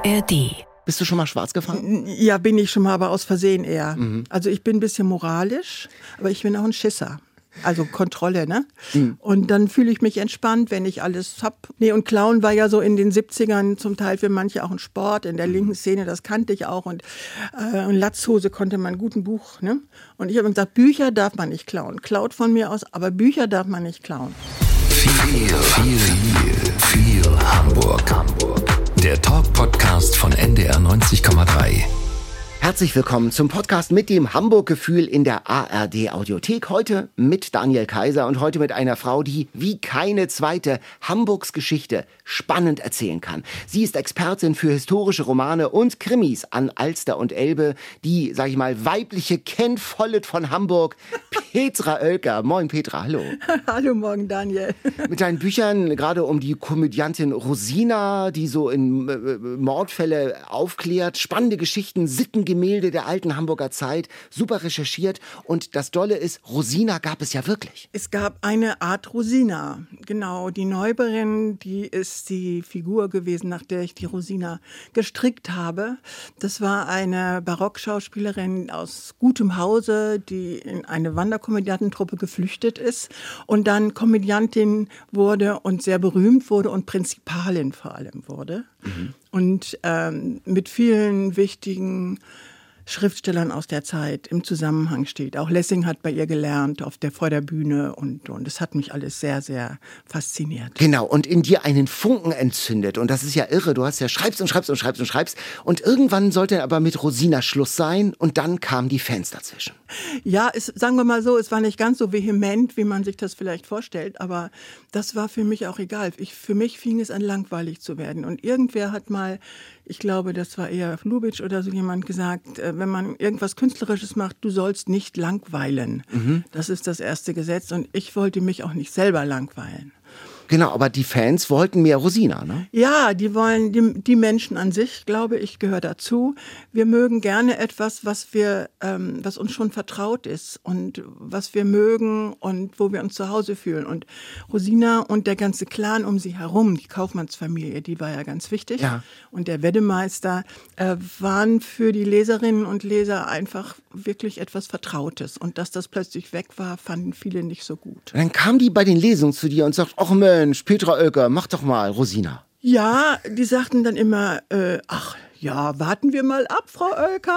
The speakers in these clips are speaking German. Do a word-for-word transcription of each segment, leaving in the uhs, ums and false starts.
R D. Bist du schon mal schwarz gefahren? Ja, bin ich schon mal, aber aus Versehen eher. Mhm. Also ich bin ein bisschen moralisch, aber ich bin auch ein Schisser. Also Kontrolle, ne? Mhm. Und dann fühle ich mich entspannt, wenn ich alles hab. Nee, und Klauen war ja so in den siebzigern zum Teil für manche auch ein Sport. In der linken Szene, das kannte ich auch. Und, äh, und Latzhose konnte man gut ein Buch, ne? Und ich habe gesagt, Bücher darf man nicht klauen. Klaut von mir aus, aber Bücher darf man nicht klauen. Viel, viel, viel, viel Hamburg. Hamburg. Der Talk-Podcast von N D R neunzig Komma drei. Herzlich willkommen zum Podcast mit dem Hamburg-Gefühl in der A R D-Audiothek. Heute mit Daniel Kaiser und heute mit einer Frau, die wie keine zweite Hamburgs Geschichte spannend erzählen kann. Sie ist Expertin für historische Romane und Krimis an Alster und Elbe. Die, sag ich mal, weibliche Ken Follett von Hamburg, Petra Oelker. Moin Petra, hallo. Hallo, morgen Daniel. Mit deinen Büchern, gerade um die Komödiantin Rosina, die so in äh, Mordfälle aufklärt, spannende Geschichten, Sittengemälde der alten Hamburger Zeit, super recherchiert. Und das Dolle ist, Rosina gab es ja wirklich. Es gab eine Art Rosina, genau. Die Neuberin, die ist die Figur gewesen, nach der ich die Rosina gestrickt habe. Das war eine Barockschauspielerin aus gutem Hause, die in eine Wanderkomödiantentruppe geflüchtet ist und dann Komödiantin wurde und sehr berühmt wurde und Prinzipalin vor allem wurde. Mhm. Und ähm, mit vielen wichtigen Schriftstellern aus der Zeit im Zusammenhang steht. Auch Lessing hat bei ihr gelernt auf der, vor der Bühne und, und das hat mich alles sehr, sehr fasziniert. Genau, und in dir einen Funken entzündet. Und das ist ja irre. Du hast ja schreibst und schreibst und schreibst und schreibst. Und irgendwann sollte aber mit Rosina Schluss sein und dann kamen die Fans dazwischen. Ja, es, sagen wir mal so, es war nicht ganz so vehement, wie man sich das vielleicht vorstellt, aber das war für mich auch egal. Ich, für mich fing es an, langweilig zu werden. Und irgendwer hat mal, ich glaube, das war eher Lubitsch oder so jemand gesagt, wenn man irgendwas Künstlerisches macht, du sollst nicht langweilen. Mhm. Das ist das erste Gesetz und ich wollte mich auch nicht selber langweilen. Genau, aber die Fans wollten mehr Rosina, ne? Ja, die wollen, die, die Menschen an sich, glaube ich, gehöre dazu. Wir mögen gerne etwas, was wir, ähm, was uns schon vertraut ist und was wir mögen und wo wir uns zu Hause fühlen. Und Rosina und der ganze Clan um sie herum, die Kaufmannsfamilie, die war ja ganz wichtig. Ja. Und der Weddemeister äh, waren für die Leserinnen und Leser einfach wirklich etwas Vertrautes. Und dass das plötzlich weg war, fanden viele nicht so gut. Und dann kam die bei den Lesungen zu dir und sagt, ach Mensch, Petra Oelker, mach doch mal Rosina. Ja, die sagten dann immer, äh, ach ja, warten wir mal ab, Frau Oelker.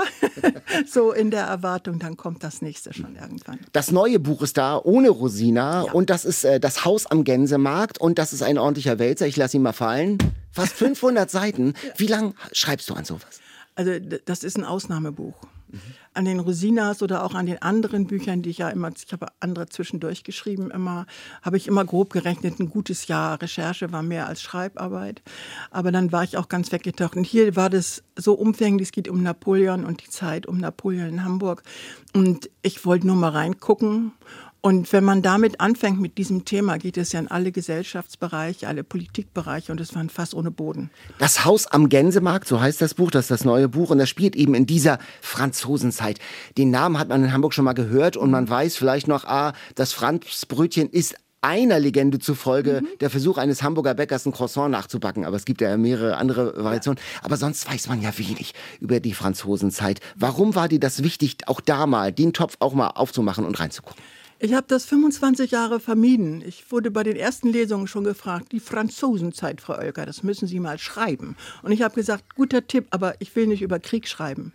So in der Erwartung, dann kommt das nächste schon irgendwann. Das neue Buch ist da, ohne Rosina. Ja. Und das ist äh, das Haus am Gänsemarkt. Und das ist ein ordentlicher Wälzer, ich lasse ihn mal fallen. Fast fünfhundert Seiten. Ja. Wie lange schreibst du an sowas? Also das ist ein Ausnahmebuch. Mhm. An den Rosinas oder auch an den anderen Büchern, die ich ja immer, ich habe andere zwischendurch geschrieben, immer, habe ich immer grob gerechnet, ein gutes Jahr Recherche war mehr als Schreibarbeit. Aber dann war ich auch ganz weggetaucht. Und hier war das so umfänglich, es geht um Napoleon und die Zeit um Napoleon in Hamburg. Und ich wollte nur mal reingucken. Und wenn man damit anfängt, mit diesem Thema, geht es ja in alle Gesellschaftsbereiche, alle Politikbereiche und es war ein Fass ohne Boden. Das Haus am Gänsemarkt, so heißt das Buch, das ist das neue Buch und das spielt eben in dieser Franzosenzeit. Den Namen hat man in Hamburg schon mal gehört und man weiß vielleicht noch, ah, das Franzbrötchen ist einer Legende zufolge mhm. der Versuch eines Hamburger Bäckers, ein Croissant nachzubacken. Aber es gibt ja mehrere andere Variationen. Ja. Aber sonst weiß man ja wenig über die Franzosenzeit. Warum war dir das wichtig, auch da mal den Topf auch mal aufzumachen und reinzugucken? Ich habe das fünfundzwanzig Jahre vermieden. Ich wurde bei den ersten Lesungen schon gefragt, die Franzosenzeit, Frau Oelker, das müssen Sie mal schreiben. Und ich habe gesagt, guter Tipp, aber ich will nicht über Krieg schreiben.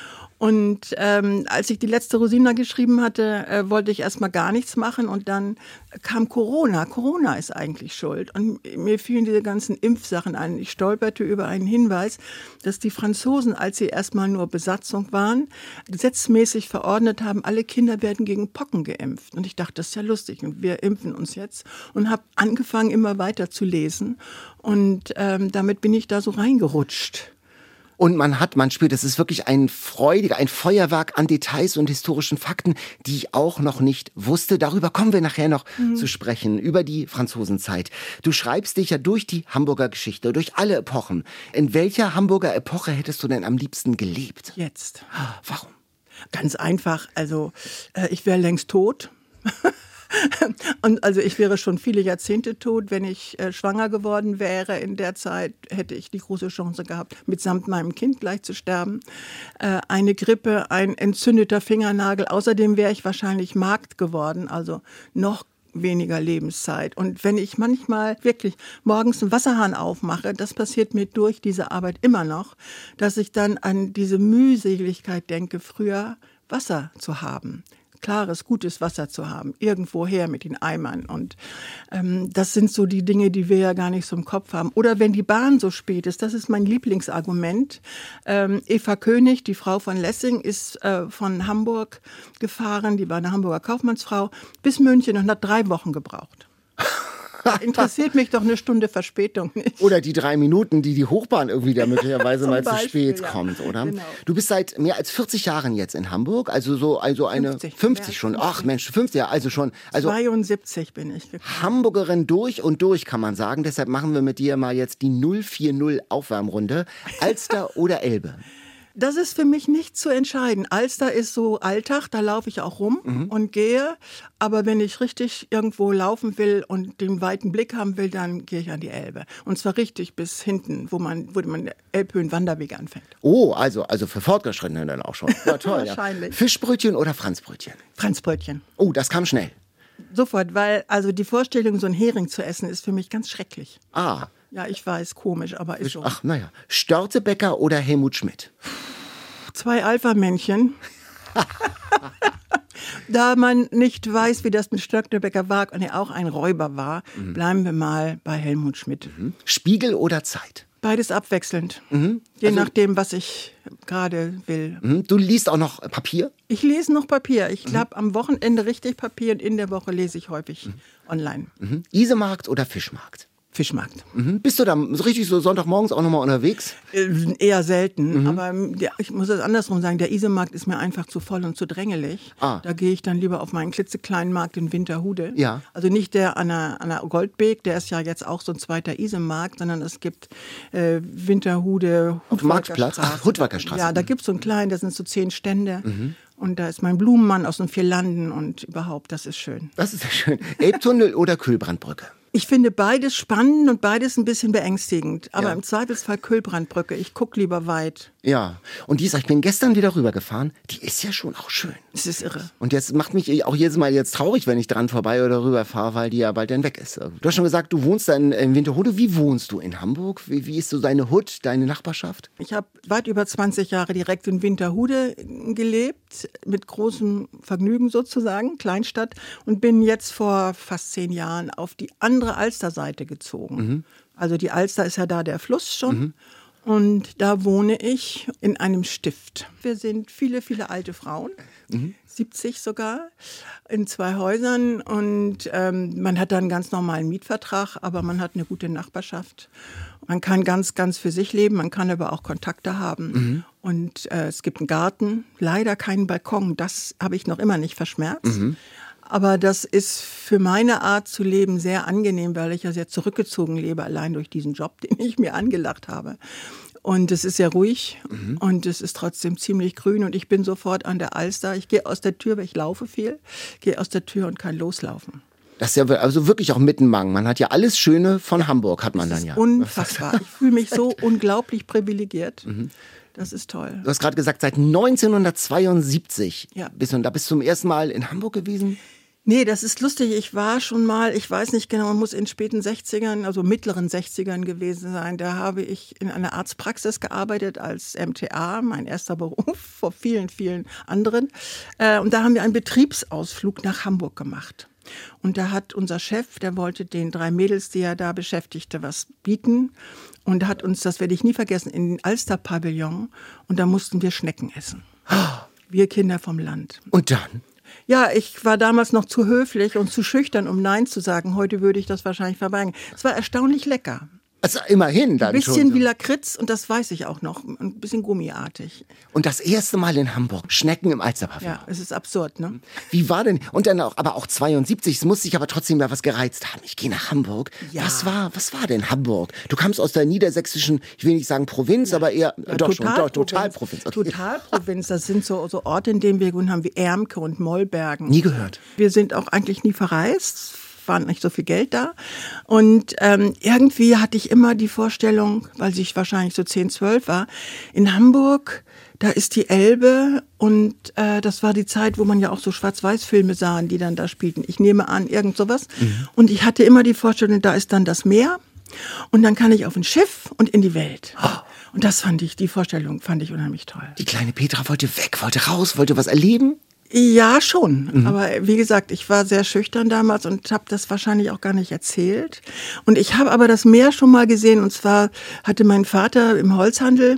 Und ähm, als ich die letzte Rosina geschrieben hatte, äh, wollte ich erstmal gar nichts machen und dann kam Corona. Corona ist eigentlich schuld. Und mir fielen diese ganzen Impfsachen ein. Ich stolperte über einen Hinweis, dass die Franzosen, als sie erstmal nur Besatzung waren, gesetzmäßig verordnet haben, alle Kinder werden gegen Pocken geimpft. Und ich dachte, das ist ja lustig und wir impfen uns jetzt. Und habe angefangen, immer weiter zu lesen. Und ähm, damit bin ich da so reingerutscht. Und man hat, man spürt, es ist wirklich ein freudiger, ein Feuerwerk an Details und historischen Fakten, die ich auch noch nicht wusste. Darüber kommen wir nachher noch mhm. zu sprechen, über die Franzosenzeit. Du schreibst dich ja durch die Hamburger Geschichte, durch alle Epochen. In welcher Hamburger Epoche hättest du denn am liebsten gelebt? Jetzt. Warum? Ganz einfach, also äh, ich wäre längst tot. Und also ich wäre schon viele Jahrzehnte tot. Wenn ich äh, schwanger geworden wäre in der Zeit, hätte ich die große Chance gehabt, mitsamt meinem Kind gleich zu sterben. Äh, eine Grippe, ein entzündeter Fingernagel. Außerdem wäre ich wahrscheinlich Magd geworden, also noch weniger Lebenszeit. Und wenn ich manchmal wirklich morgens einen Wasserhahn aufmache, das passiert mir durch diese Arbeit immer noch, dass ich dann an diese Mühseligkeit denke, früher Wasser zu haben. Klares, gutes Wasser zu haben, irgendwoher mit den Eimern. Und ähm, das sind so die Dinge, die wir ja gar nicht so im Kopf haben. Oder wenn die Bahn so spät ist, das ist mein Lieblingsargument. Ähm, Eva König, die Frau von Lessing, ist äh, von Hamburg gefahren, die war eine Hamburger Kaufmannsfrau, bis München und hat drei Wochen gebraucht. Interessiert mich doch eine Stunde Verspätung nicht. Oder die drei Minuten, die die Hochbahn irgendwie da möglicherweise mal Beispiel, zu spät ja. kommt, oder? Genau. Du bist seit mehr als vierzig Jahren jetzt in Hamburg, also so also eine fünfzig, fünfzig schon. fünfzig. Ach Mensch, fünfzig, ja, also schon. Also zweiundsiebzig bin ich gekommen. Hamburgerin durch und durch, kann man sagen. Deshalb machen wir mit dir mal jetzt die null vier null Aufwärmrunde. Alster oder Elbe? Das ist für mich nicht zu entscheiden. Alster ist so Alltag, da laufe ich auch rum mhm. und gehe. Aber wenn ich richtig irgendwo laufen will und den weiten Blick haben will, dann gehe ich an die Elbe. Und zwar richtig bis hinten, wo man, wo man Elbhöhen-Wanderweg anfängt. Oh, also, also für Fortgeschrittene dann auch schon. Ja, toll. Wahrscheinlich. Ja. Fischbrötchen oder Franzbrötchen? Franzbrötchen. Oh, das kam schnell. Sofort, weil also die Vorstellung, so einen Hering zu essen, ist für mich ganz schrecklich. Ah. Ja, ich weiß, komisch, aber ist so. Ach, naja. Störtebecker oder Helmut Schmidt? Zwei Alpha-Männchen. Da man nicht weiß, wie das mit Störtebecker war und er auch ein Räuber war, mhm. bleiben wir mal bei Helmut Schmidt. Mhm. Spiegel oder Zeit? Beides abwechselnd. Mhm. Je also, nachdem, was ich gerade will. Mhm. Du liest auch noch Papier? Ich lese noch Papier. Ich glaube, mhm. am Wochenende richtig Papier und in der Woche lese ich häufig mhm. online. Mhm. Isemarkt oder Fischmarkt? Fischmarkt. Mhm. Bist du da so richtig so Sonntagmorgens auch nochmal unterwegs? Äh, eher selten, mhm. aber der, ich muss es andersrum sagen, der Isemarkt ist mir einfach zu voll und zu drängelig. Ah. Da gehe ich dann lieber auf meinen klitzekleinen Markt in Winterhude. Ja. Also nicht der an der, an der Goldbeek, der ist ja jetzt auch so ein zweiter Isemarkt, sondern es gibt äh, Winterhude, auf dem Marktplatz, ach, Hudwackerstraße. Ja, da gibt es so einen kleinen, da sind so zehn Stände. Mhm. Und da ist mein Blumenmann aus den vier Landen und überhaupt, das ist schön. Das ist sehr schön. Elbtunnel oder Kühlbrandbrücke? Ich finde beides spannend und beides ein bisschen beängstigend. Aber ja. im Zweifelsfall Kühlbrandbrücke. Ich gucke lieber weit. Ja, und die ist, ich bin gestern wieder rübergefahren, die ist ja schon auch schön. Es ist irre. Und jetzt macht mich auch jedes Mal jetzt traurig, wenn ich dran vorbei oder rüber fahre, weil die ja bald dann weg ist. Du hast schon gesagt, du wohnst da in, in Winterhude. Wie wohnst du in Hamburg? Wie, wie ist so deine Hut, deine Nachbarschaft? Ich habe weit über zwanzig Jahre direkt in Winterhude gelebt, mit großem Vergnügen sozusagen, Kleinstadt, und bin jetzt vor fast zehn Jahren auf die andere Alsterseite gezogen. Mhm. Also die Alster ist ja da der Fluss schon. Mhm. Und da wohne ich in einem Stift. Wir sind viele, viele alte Frauen, mhm. siebzig sogar, in zwei Häusern. Und ähm, man hat da einen ganz normalen Mietvertrag, aber man hat eine gute Nachbarschaft. Man kann ganz, ganz für sich leben, man kann aber auch Kontakte haben. Mhm. Und äh, es gibt einen Garten, leider keinen Balkon. Das habe ich noch immer nicht verschmerzt. Mhm. Aber das ist für meine Art zu leben sehr angenehm, weil ich ja sehr zurückgezogen lebe, allein durch diesen Job, den ich mir angelacht habe. Und es ist sehr ruhig mhm. und es ist trotzdem ziemlich grün und ich bin sofort an der Alster. Ich gehe aus der Tür, weil ich laufe viel, gehe aus der Tür und kann loslaufen. Das ist ja also wirklich auch Mittenmang. Man hat ja alles Schöne von ja, Hamburg, hat man dann ja. Unfassbar. Ich fühle mich so unglaublich privilegiert. Mhm. Das ist toll. Du hast gerade gesagt, seit neunzehnhundertzweiundsiebzig ja. bist du da bist du zum ersten Mal in Hamburg gewesen? Nee, das ist lustig. Ich war schon mal, ich weiß nicht genau, man muss in späten sechzigern, also mittleren sechzigern gewesen sein. Da habe ich in einer Arztpraxis gearbeitet als M T A, mein erster Beruf, vor vielen, vielen anderen. Und da haben wir einen Betriebsausflug nach Hamburg gemacht. Und da hat unser Chef, der wollte den drei Mädels, die er da beschäftigte, was bieten. Und hat uns, das werde ich nie vergessen, in den Alster-Pavillon. Und da mussten wir Schnecken essen. Wir Kinder vom Land. Und dann? Ja, ich war damals noch zu höflich und zu schüchtern, um Nein zu sagen. Heute würde ich das wahrscheinlich verweigern. Es war erstaunlich lecker. Also immerhin dann Ein bisschen schon so. wie Lakritz und das weiß ich auch noch. Ein bisschen gummiartig. Und das erste Mal in Hamburg, Schnecken im Alsterpavillon. Ja, es ist absurd, ne? Wie war denn, und dann auch, aber auch zweiundsiebzig, es muss sich aber trotzdem mal was gereizt haben. Ich gehe nach Hamburg. Ja. Was war, was war denn Hamburg? Du kamst aus der niedersächsischen, ich will nicht sagen Provinz, aber eher, Ja, doch schon, doch, Totalprovinz. Totalprovinz. Okay. Totalprovinz, das sind so, so Orte, in denen wir gewohnt haben, wie Ermke und Mollbergen. Nie gehört. Wir sind auch eigentlich nie verreist, war nicht so viel Geld da. Und ähm, irgendwie hatte ich immer die Vorstellung, weil ich wahrscheinlich so zehn, zwölf war, in Hamburg, da ist die Elbe und äh, das war die Zeit, wo man ja auch so Schwarz-Weiß-Filme sah, die dann da spielten. Ich nehme an, irgend sowas. Mhm. Und ich hatte immer die Vorstellung, da ist dann das Meer und dann kann ich auf ein Schiff und in die Welt. Oh. Und das fand ich, die Vorstellung fand ich unheimlich toll. Die kleine Petra wollte weg, wollte raus, wollte was erleben? Ja, schon. Mhm. Aber wie gesagt, ich war sehr schüchtern damals und habe das wahrscheinlich auch gar nicht erzählt. Und ich habe aber das Meer schon mal gesehen. Und zwar hatte mein Vater im Holzhandel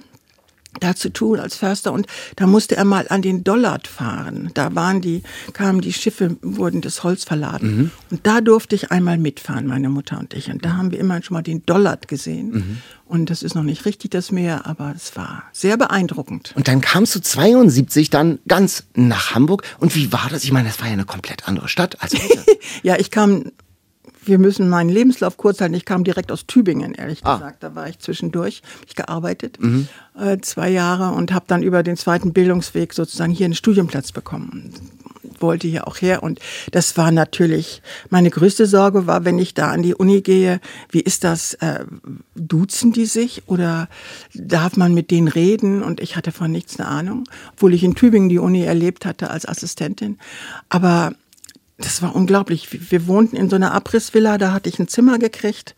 da zu tun als Förster und da musste er mal an den Dollard fahren. Da waren die, kamen die Schiffe, wurden das Holz verladen. Mhm. Und da durfte ich einmal mitfahren, meine Mutter und ich. Und da haben wir immerhin schon mal den Dollard gesehen. Mhm. Und das ist noch nicht richtig das Meer, aber es war sehr beeindruckend. Und dann kamst du zweiundsiebzig dann ganz nach Hamburg. Und wie war das? Ich meine, das war ja eine komplett andere Stadt als heute. Ja, ich kam... Wir müssen meinen Lebenslauf kurz halten. Ich kam direkt aus Tübingen, ehrlich ah. gesagt. Da war ich zwischendurch, habe ich gearbeitet, mhm. äh, zwei Jahre und habe dann über den zweiten Bildungsweg sozusagen hier einen Studienplatz bekommen. Wollte hier auch her und das war natürlich, meine größte Sorge war, wenn ich da an die Uni gehe, wie ist das, äh, duzen die sich oder darf man mit denen reden? Und ich hatte von nichts eine Ahnung, obwohl ich in Tübingen die Uni erlebt hatte als Assistentin. Aber das war unglaublich. Wir wohnten in so einer Abrissvilla, da hatte ich ein Zimmer gekriegt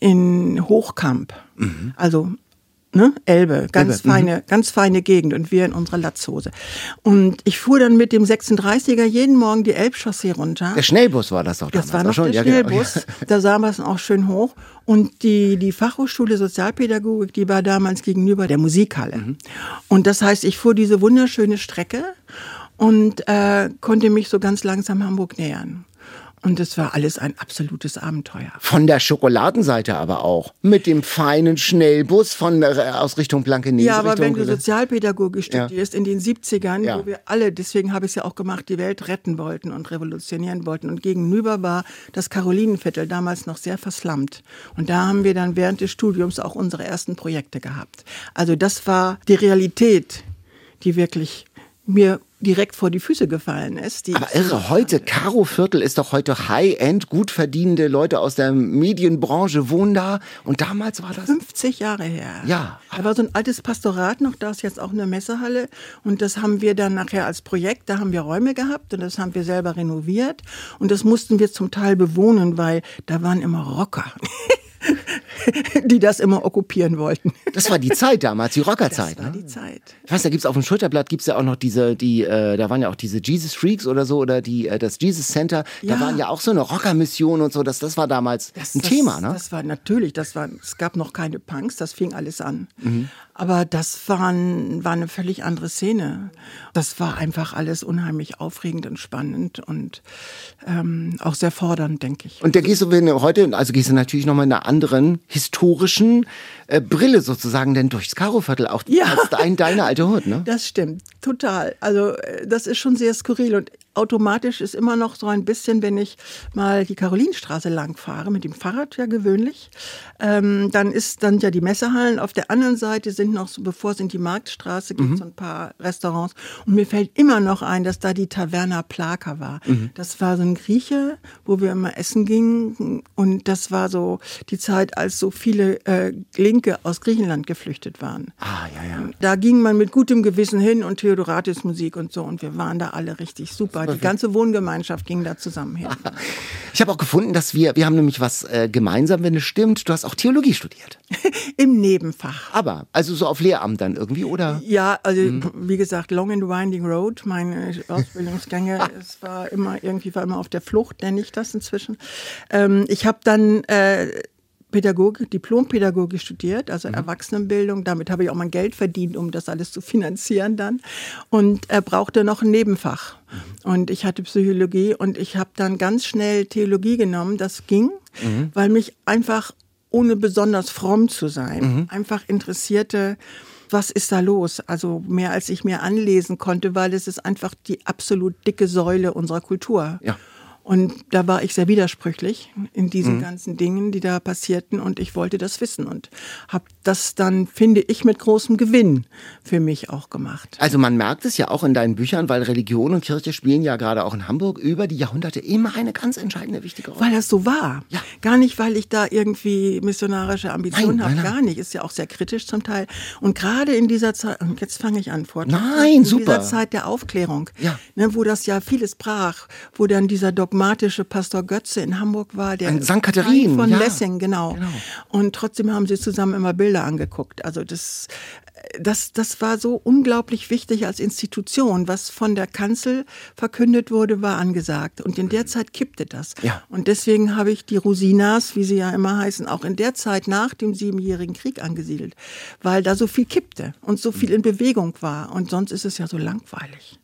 in Hochkamp. Mhm. Also ne, Elbe, ganz Elbe. feine, mhm. ganz feine Gegend und wir in unserer Latzhose. Und ich fuhr dann mit dem sechsunddreißiger jeden Morgen die Elbchaussee runter. Der Schnellbus war das doch damals. Das war noch schon. der Ja, Schnellbus. Genau. Da sah man es auch schön hoch. Und die, die Fachhochschule Sozialpädagogik, die war damals gegenüber der Musikhalle. Mhm. Und das heißt, ich fuhr diese wunderschöne Strecke und äh, konnte mich so ganz langsam Hamburg nähern. Und das war alles ein absolutes Abenteuer. Von der Schokoladenseite aber auch. Mit dem feinen Schnellbus von der, aus Richtung Blankenese. Ja, aber Richtung wenn du Sozialpädagogik studierst ja. in den siebzigern, ja. wo wir alle, deswegen habe ich es ja auch gemacht, die Welt retten wollten und revolutionieren wollten. Und gegenüber war das Karolinenviertel damals noch sehr verslammt. Und da haben wir dann während des Studiums auch unsere ersten Projekte gehabt. Also das war die Realität, die wirklich mir direkt vor die Füße gefallen ist. Die Aber irre, heute, Karo-Viertel ist doch heute High-End, gut verdienende Leute aus der Medienbranche wohnen da. Und damals war das... fünfzig Jahre her. Ja. Da war so ein altes Pastorat noch, da ist jetzt auch eine Messehalle. Und das haben wir dann nachher als Projekt, da haben wir Räume gehabt und das haben wir selber renoviert. Und das mussten wir zum Teil bewohnen, weil da waren immer Rocker. die das immer okkupieren wollten. Das war die Zeit damals, die Rockerzeit. Das war ne? die Zeit. Ich weiß, da gibt's auf dem Schulterblatt gibt's ja auch noch diese, die, äh, da waren ja auch diese Jesus Freaks oder so oder die, äh, das Jesus Center. Da Ja. waren ja auch so eine Rockermission und so. Das, das war damals Das, ein das, Thema, ne? Das war natürlich, das war, es gab noch keine Punks, das fing alles an. Mhm. Aber das war, ein, war eine völlig andere Szene. Das war einfach alles unheimlich aufregend und spannend und ähm, auch sehr fordernd, denke ich. Und da gehst du, wenn du heute, also gehst du natürlich nochmal in einer anderen historischen äh, Brille sozusagen, denn durchs Karo-Viertel auch Ja. als dein, deine alte Hut, ne? Das stimmt, total. Also äh, das ist schon sehr skurril und automatisch ist immer noch so ein bisschen, wenn ich mal die Karolinenstraße lang fahre, mit dem Fahrrad ja gewöhnlich, ähm, dann ist dann ja die Messehallen. Auf der anderen Seite sind noch, so, bevor es in die Marktstraße geht, mhm. so ein paar Restaurants. Und mir fällt immer noch ein, dass da die Taverna Plaka war. Mhm. Das war so ein Grieche, wo wir immer essen gingen. Und das war so die Zeit, als so viele äh, Linke aus Griechenland geflüchtet waren. Ah, ja, ja. Da ging man mit gutem Gewissen hin und Theodoratis Musik und so. Und wir waren da alle richtig super. Die ganze Wohngemeinschaft ging da zusammen hin. Ich habe auch gefunden, dass wir, wir haben nämlich was äh, gemeinsam, wenn es stimmt. Du hast auch Theologie studiert. Im Nebenfach. Aber, also so auf Lehramt dann irgendwie, oder? Ja, also mhm. wie gesagt, Long and Winding Road, meine Ausbildungsgänge, es war immer, irgendwie war immer auf der Flucht, nenne ich das inzwischen. Ähm, ich habe dann äh, Pädagogik, Diplompädagogik studiert, also mhm. Erwachsenenbildung. Damit habe ich auch mein Geld verdient, um das alles zu finanzieren dann. Und er brauchte noch ein Nebenfach. Mhm. Und ich hatte Psychologie und ich habe dann ganz schnell Theologie genommen. Das ging, mhm. weil mich einfach ohne besonders fromm zu sein. Mhm. Einfach interessierte, was ist da los? Also mehr als ich mir anlesen konnte, weil es ist einfach die absolut dicke Säule unserer Kultur. Ja. Und da war ich sehr widersprüchlich in diesen mhm. ganzen Dingen, die da passierten. Und ich wollte das wissen und habe das dann, finde ich, mit großem Gewinn für mich auch gemacht. Also man merkt es ja auch in deinen Büchern, weil Religion und Kirche spielen ja gerade auch in Hamburg über die Jahrhunderte immer eine ganz entscheidende, wichtige Rolle. Weil das so war. Ja. Gar nicht, weil ich da irgendwie missionarische Ambitionen habe, nein, nein. gar nicht. Ist ja auch sehr kritisch zum Teil. Und gerade in dieser Zeit, und jetzt fange ich an, Vortrag. Nein, in super. In dieser Zeit der Aufklärung, ja. ne, wo das ja vieles brach, wo dann dieser dogmatische Pastor Götze in Hamburg war, der Sankt Katharin von ja. Lessing, genau. genau. Und trotzdem haben sie zusammen immer Bilder angeguckt. Also das, das, das war so unglaublich wichtig als Institution. Was von der Kanzel verkündet wurde, war angesagt. Und in der Zeit kippte das. Ja. Und deswegen habe ich die Rosinas, wie sie ja immer heißen, auch in der Zeit nach dem Siebenjährigen Krieg angesiedelt. Weil da so viel kippte und so viel in Bewegung war. Und sonst ist es ja so langweilig.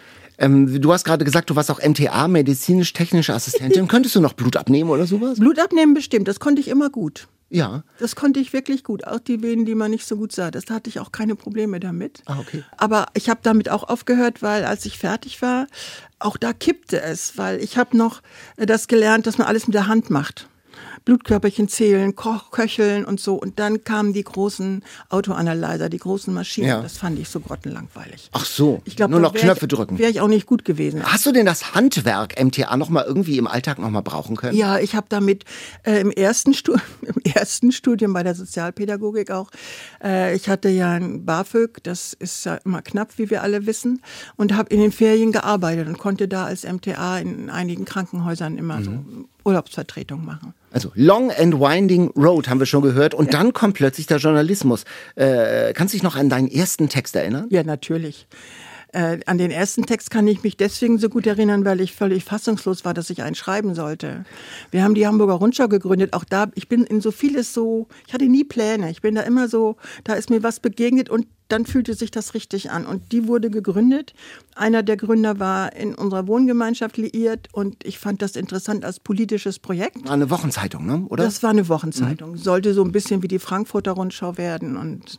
Ähm, du hast gerade gesagt, du warst auch M T A, medizinisch-technische Assistentin. Könntest du noch Blut abnehmen oder sowas? Blut abnehmen bestimmt, das konnte ich immer gut. Ja. Das konnte ich wirklich gut. Auch die Venen, die man nicht so gut sah, das hatte ich auch keine Probleme damit. Ah, okay. Aber ich habe damit auch aufgehört, weil als ich fertig war, auch da kippte es, weil ich habe noch das gelernt, dass man alles mit der Hand macht. Blutkörperchen zählen, Koch, köcheln und so. Und dann kamen die großen Autoanalyzer, die großen Maschinen. Ja. Das fand ich so grottenlangweilig. Ach so, ich glaub, nur noch Knöpfe ich, drücken. Wäre ich auch nicht gut gewesen. Hast du denn das Handwerk M T A noch mal irgendwie im Alltag noch mal brauchen können? Ja, ich habe damit äh, im, ersten Stu- im ersten Studium bei der Sozialpädagogik auch, äh, ich hatte ja ein BAföG, das ist ja immer knapp, wie wir alle wissen, und habe in den Ferien gearbeitet und konnte da als M T A in einigen Krankenhäusern immer mhm. so Urlaubsvertretung machen. Also Long and Winding Road haben wir schon gehört und ja. dann kommt plötzlich der Journalismus. Äh, kannst du dich noch an deinen ersten Text erinnern? Ja, natürlich. Äh, an den ersten Text kann ich mich deswegen so gut erinnern, weil ich völlig fassungslos war, dass ich einen schreiben sollte. Wir haben die Hamburger Rundschau gegründet. Auch da, ich bin in so vieles so, ich hatte nie Pläne. Ich bin da immer so, da ist mir was begegnet und dann fühlte sich das richtig an. Und die wurde gegründet. Einer der Gründer war in unserer Wohngemeinschaft liiert und ich fand das interessant als politisches Projekt. War eine Wochenzeitung, ne? Oder? Das war eine Wochenzeitung. Mhm. Sollte so ein bisschen wie die Frankfurter Rundschau werden. Und,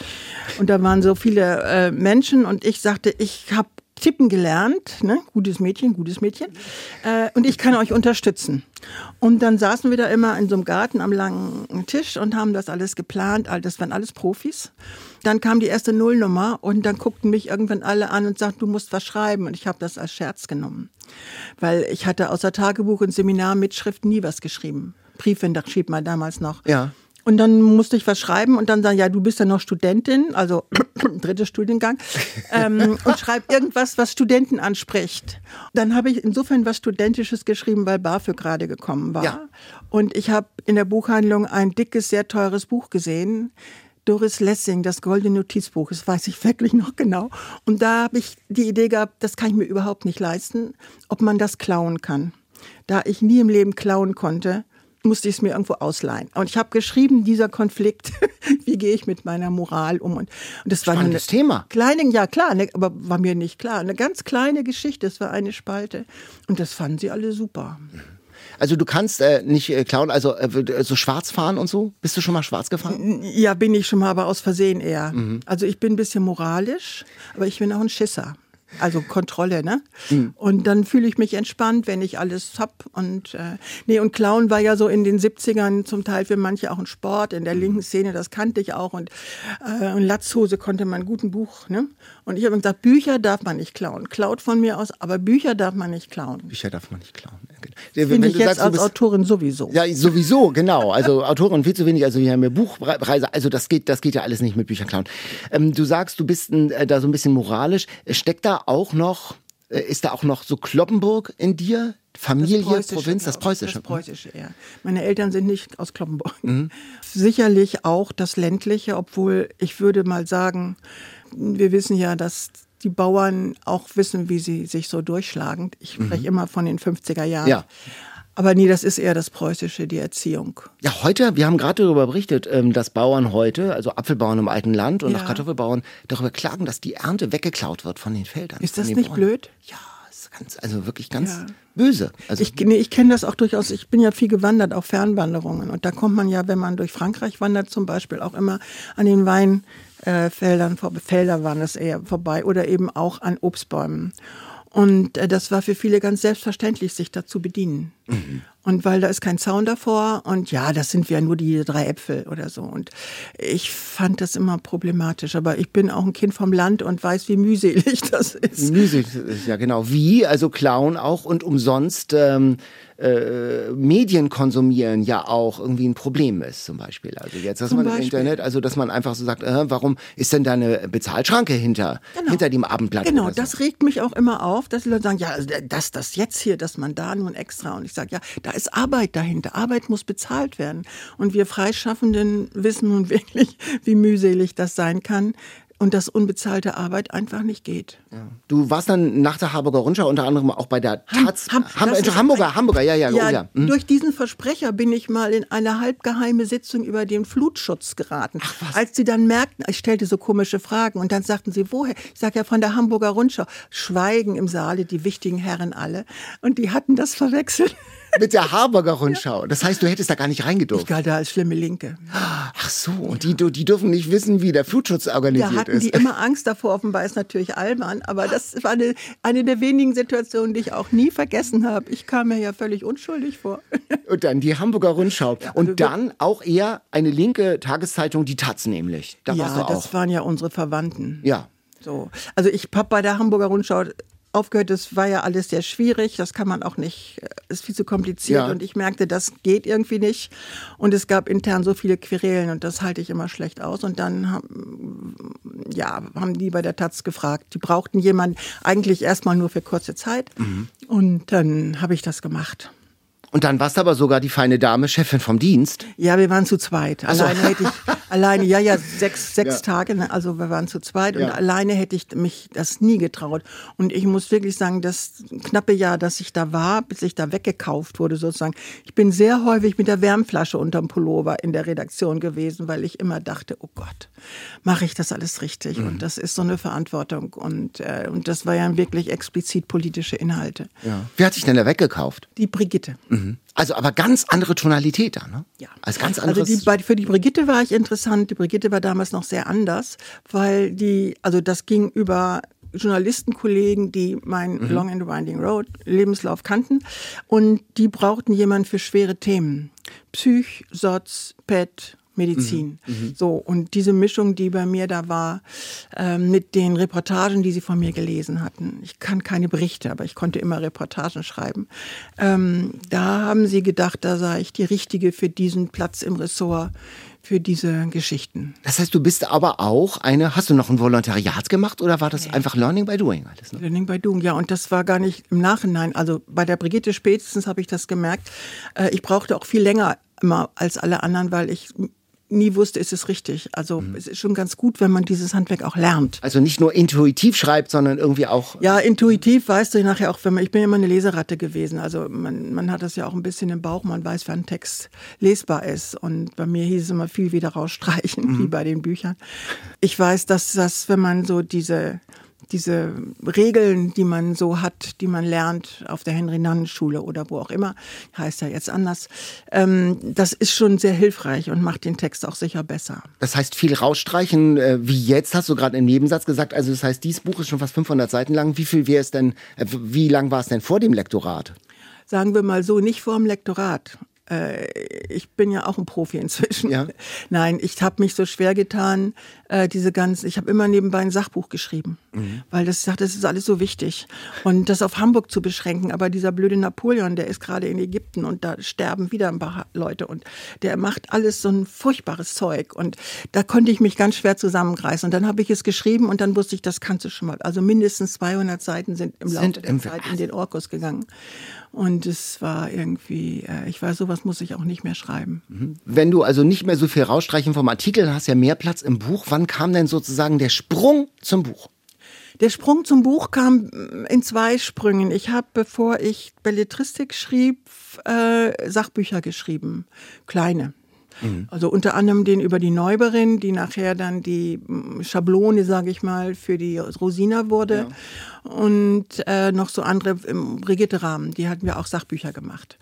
und da waren so viele äh, Menschen und ich sagte, ich habe tippen gelernt, ne? Gutes Mädchen, gutes Mädchen. Äh, und ich kann euch unterstützen. Und dann saßen wir da immer in so einem Garten am langen Tisch und haben das alles geplant. Das waren alles Profis. Dann kam die erste Nullnummer und dann guckten mich irgendwann alle an und sagten, du musst was schreiben. Und ich habe das als Scherz genommen. Weil ich hatte außer Tagebuch und Seminar mit Schrift nie was geschrieben. Briefe schrieb man damals noch. Ja. Und dann musste ich was schreiben und dann sagen, ja, du bist ja noch Studentin, also dritter Studiengang, ähm, und schreib irgendwas, was Studenten anspricht. Dann habe ich insofern was Studentisches geschrieben, weil BAföG gerade gekommen war. Ja. Und ich habe in der Buchhandlung ein dickes, sehr teures Buch gesehen, Doris Lessing, das Goldene Notizbuch, das weiß ich wirklich noch genau. Und da habe ich die Idee gehabt, das kann ich mir überhaupt nicht leisten, ob man das klauen kann. Da ich nie im Leben klauen konnte, musste ich es mir irgendwo ausleihen. Und ich habe geschrieben, dieser Konflikt, wie gehe ich mit meiner Moral um? Und, und das war eine Thema. Kleine, ja klar, ne, aber war mir nicht klar. Eine ganz kleine Geschichte, es war eine Spalte. Und das fanden sie alle super. Also du kannst äh, nicht äh, klauen, also äh, so schwarz fahren und so? Bist du schon mal schwarz gefahren? Ja, bin ich schon mal, aber aus Versehen eher. Mhm. Also ich bin ein bisschen moralisch, aber ich bin auch ein Schisser. Also Kontrolle, ne? Mhm. Und dann fühle ich mich entspannt, wenn ich alles hab. Und äh, nee, und Klauen war ja so in den siebzigern zum Teil für manche auch ein Sport. In der linken Szene, das kannte ich auch. Und äh, und Latzhose konnte man gut ein Buch, ne? Und ich habe gesagt, Bücher darf man nicht klauen. Klaut von mir aus, aber Bücher darf man nicht klauen. Bücher darf man nicht klauen. Finde ich jetzt sagst, als bist, Autorin sowieso. Ja, sowieso, genau. Also Autorin viel zu wenig, also wir haben ja Buchpreise, also das geht, das geht ja alles nicht mit Büchern klauen. Ähm, du sagst, du bist ein, äh, da so ein bisschen moralisch. Steckt da auch noch, äh, ist da auch noch so Kloppenburg in dir? Familie, das Provinz, das Preußische? Das Preußische, ja. Meine Eltern sind nicht aus Kloppenburg. Mhm. Sicherlich auch das Ländliche, obwohl ich würde mal sagen, wir wissen ja, dass die Bauern auch wissen, wie sie sich so durchschlagen. Ich spreche mhm. immer von den fünfziger Jahren. Ja. Aber nee, das ist eher das Preußische, die Erziehung. Ja, heute, wir haben gerade darüber berichtet, dass Bauern heute, also Apfelbauern im alten Land und ja. auch Kartoffelbauern, darüber klagen, dass die Ernte weggeklaut wird von den Feldern. Ist das nicht Bäumen. Blöd? Ja, ist ganz, also wirklich ganz Ja. böse. Also Ich, nee, ich kenne das auch durchaus. Ich bin ja viel gewandert, auch Fernwanderungen. Und da kommt man ja, wenn man durch Frankreich wandert zum Beispiel, auch immer an den Weinfeldern, äh, Felder waren es eher vorbei, oder eben auch an Obstbäumen. Und äh, das war für viele ganz selbstverständlich, sich da zu bedienen. Mhm. Und weil da ist kein Zaun davor und ja, das sind ja nur die drei Äpfel oder so. Und ich fand das immer problematisch. Aber ich bin auch ein Kind vom Land und weiß, wie mühselig das ist. Mühselig ist ja genau. Wie, also klauen auch und umsonst ähm, äh, Medien konsumieren ja auch irgendwie ein Problem ist zum Beispiel. Also jetzt, dass Zum man im Beispiel. Internet, also dass man einfach so sagt, äh, warum ist denn da eine Bezahlschranke hinter, Genau. hinter dem Abendblatt? Genau, oder so? das regt mich auch immer auf, dass die Leute sagen, ja, also das, das jetzt hier, dass man da nun extra. Und ich sage, ja, da ist Arbeit dahinter. Arbeit muss bezahlt werden. Und wir Freischaffenden wissen nun wirklich, wie mühselig das sein kann. Und dass unbezahlte Arbeit einfach nicht geht. Ja. Du warst dann nach der Harburger Rundschau unter anderem auch bei der Taz. Ham- Ham- das ist Hamburger, ein- Hamburger, ja, ja, Ja, oh, ja. Hm. durch diesen Versprecher bin ich mal in eine halbgeheime Sitzung über den Flutschutz geraten. Ach, was? Als sie dann merkten, ich stellte so komische Fragen und dann sagten sie, woher? Ich sage ja von der Hamburger Rundschau. Schweigen im Saale, die wichtigen Herren alle. Und die hatten das verwechselt. Mit der Harburger Rundschau. Das heißt, du hättest da gar nicht Ich reingedurft. galt da als schlimme Linke. Ach so, und die, die dürfen nicht wissen, wie der Flutschutz organisiert Da hatten ist. die immer Angst davor, offenbar ist natürlich albern, aber das war eine, eine der wenigen Situationen, die ich auch nie vergessen habe. Ich kam mir ja völlig unschuldig vor. Und dann die Hamburger Rundschau. also Und dann auch eher eine linke Tageszeitung, die Taz nämlich. Da warst Ja, du auch. das waren ja unsere Verwandten. Ja. So. Also ich habe bei der Hamburger Rundschau aufgehört, das war ja alles sehr schwierig, das kann man auch nicht, ist viel zu kompliziert Ja. und ich merkte, das geht irgendwie nicht und es gab intern so viele Querelen und das halte ich immer schlecht aus und dann haben, ja, haben die bei der Taz gefragt, die brauchten jemanden eigentlich erstmal nur für kurze Zeit Mhm. und dann habe ich das gemacht. Und dann warst du aber sogar die feine Dame, Chefin vom Dienst. Ja, wir waren zu zweit. Alleine hätte ich, alleine, ja, ja, sechs, sechs Ja. Tage, ne? Also wir waren zu zweit und Ja. alleine hätte ich mich das nie getraut. Und ich muss wirklich sagen, das knappe Jahr, dass ich da war, bis ich da weggekauft wurde sozusagen. Ich bin sehr häufig mit der Wärmflasche unterm Pullover in der Redaktion gewesen, weil ich immer dachte, oh Gott, mache ich das alles richtig? Mhm. Und das ist so eine Verantwortung. Und, äh, und das war ja wirklich explizit politische Inhalte. Ja. Wer hat sich denn da weggekauft? Die Brigitte. Also aber ganz andere Tonalität da, ne? Ja. Also ganz Also anderes. die, bei, für die Brigitte war ich interessant. Die Brigitte war damals noch sehr anders, weil die, also das ging über Journalistenkollegen, die meinen Long and Winding Road Lebenslauf kannten und die brauchten jemanden für schwere Themen. Psych, Soz, Pet, Medizin. So, und diese Mischung, die bei mir da war, ähm, mit den Reportagen, die sie von mir gelesen hatten. Ich kann keine Berichte, aber ich konnte immer Reportagen schreiben. Ähm, da haben sie gedacht, da sei ich die Richtige für diesen Platz im Ressort, für diese Geschichten. Das heißt, du bist aber auch eine, hast du noch ein Volontariat gemacht oder war das einfach Learning by Doing alles? Ne? Learning by Doing, ja, und das war gar nicht im Nachhinein. Also bei der Brigitte spätestens habe ich das gemerkt. Äh, ich brauchte auch viel länger immer als alle anderen, weil ich nie wusste, ist es richtig. Also es ist schon ganz gut, wenn man dieses Handwerk auch lernt. Also nicht nur intuitiv schreibt, sondern irgendwie auch. Ja, intuitiv weißt du nachher auch, wenn man, ich bin immer eine Leseratte gewesen. Also man, man hat das ja auch ein bisschen im Bauch, man weiß, wann ein Text lesbar ist. Und bei mir hieß es immer viel wieder rausstreichen, mhm. wie bei den Büchern. Ich weiß, dass das, wenn man so diese diese Regeln, die man so hat, die man lernt auf der Henry-Nannen-Schule oder wo auch immer, heißt ja jetzt anders, ähm, das ist schon sehr hilfreich und macht den Text auch sicher besser. Das heißt, viel rausstreichen, äh, wie jetzt, hast du gerade im Nebensatz gesagt. Also das heißt, dieses Buch ist schon fast fünfhundert Seiten lang. Wie viel wäre es denn, äh, wie lang war es denn vor dem Lektorat? Sagen wir mal so, nicht vor dem Lektorat. Ich bin ja auch ein Profi inzwischen. Ja. Nein, ich habe mich so schwer getan, diese ganzen, ich habe immer nebenbei ein Sachbuch geschrieben, mhm. weil das sagt, das ist alles so wichtig. Und das auf Hamburg zu beschränken, aber dieser blöde Napoleon, der ist gerade in Ägypten und da sterben wieder ein paar Leute und der macht alles so ein furchtbares Zeug und da konnte ich mich ganz schwer zusammenreißen und dann habe ich es geschrieben und dann wusste ich, das kannst du schon mal. Also mindestens zweihundert Seiten sind im Laufe Sind der im Zeit in den Orkus gegangen. Und es war irgendwie, äh, ich weiß, sowas muss ich auch nicht mehr schreiben. Wenn du also nicht mehr so viel rausstreichen vom Artikel, hast ja mehr Platz im Buch. Wann kam denn sozusagen der Sprung zum Buch? Der Sprung zum Buch kam in zwei Sprüngen. Ich habe, bevor ich Belletristik schrieb, äh, Sachbücher geschrieben, kleine. Mhm. Also unter anderem den über die Neuberin, die nachher dann die Schablone, sage ich mal, für die Rosina wurde. Ja. Und äh, noch so andere, Brigitte Rahm, die hatten wir auch Sachbücher gemacht.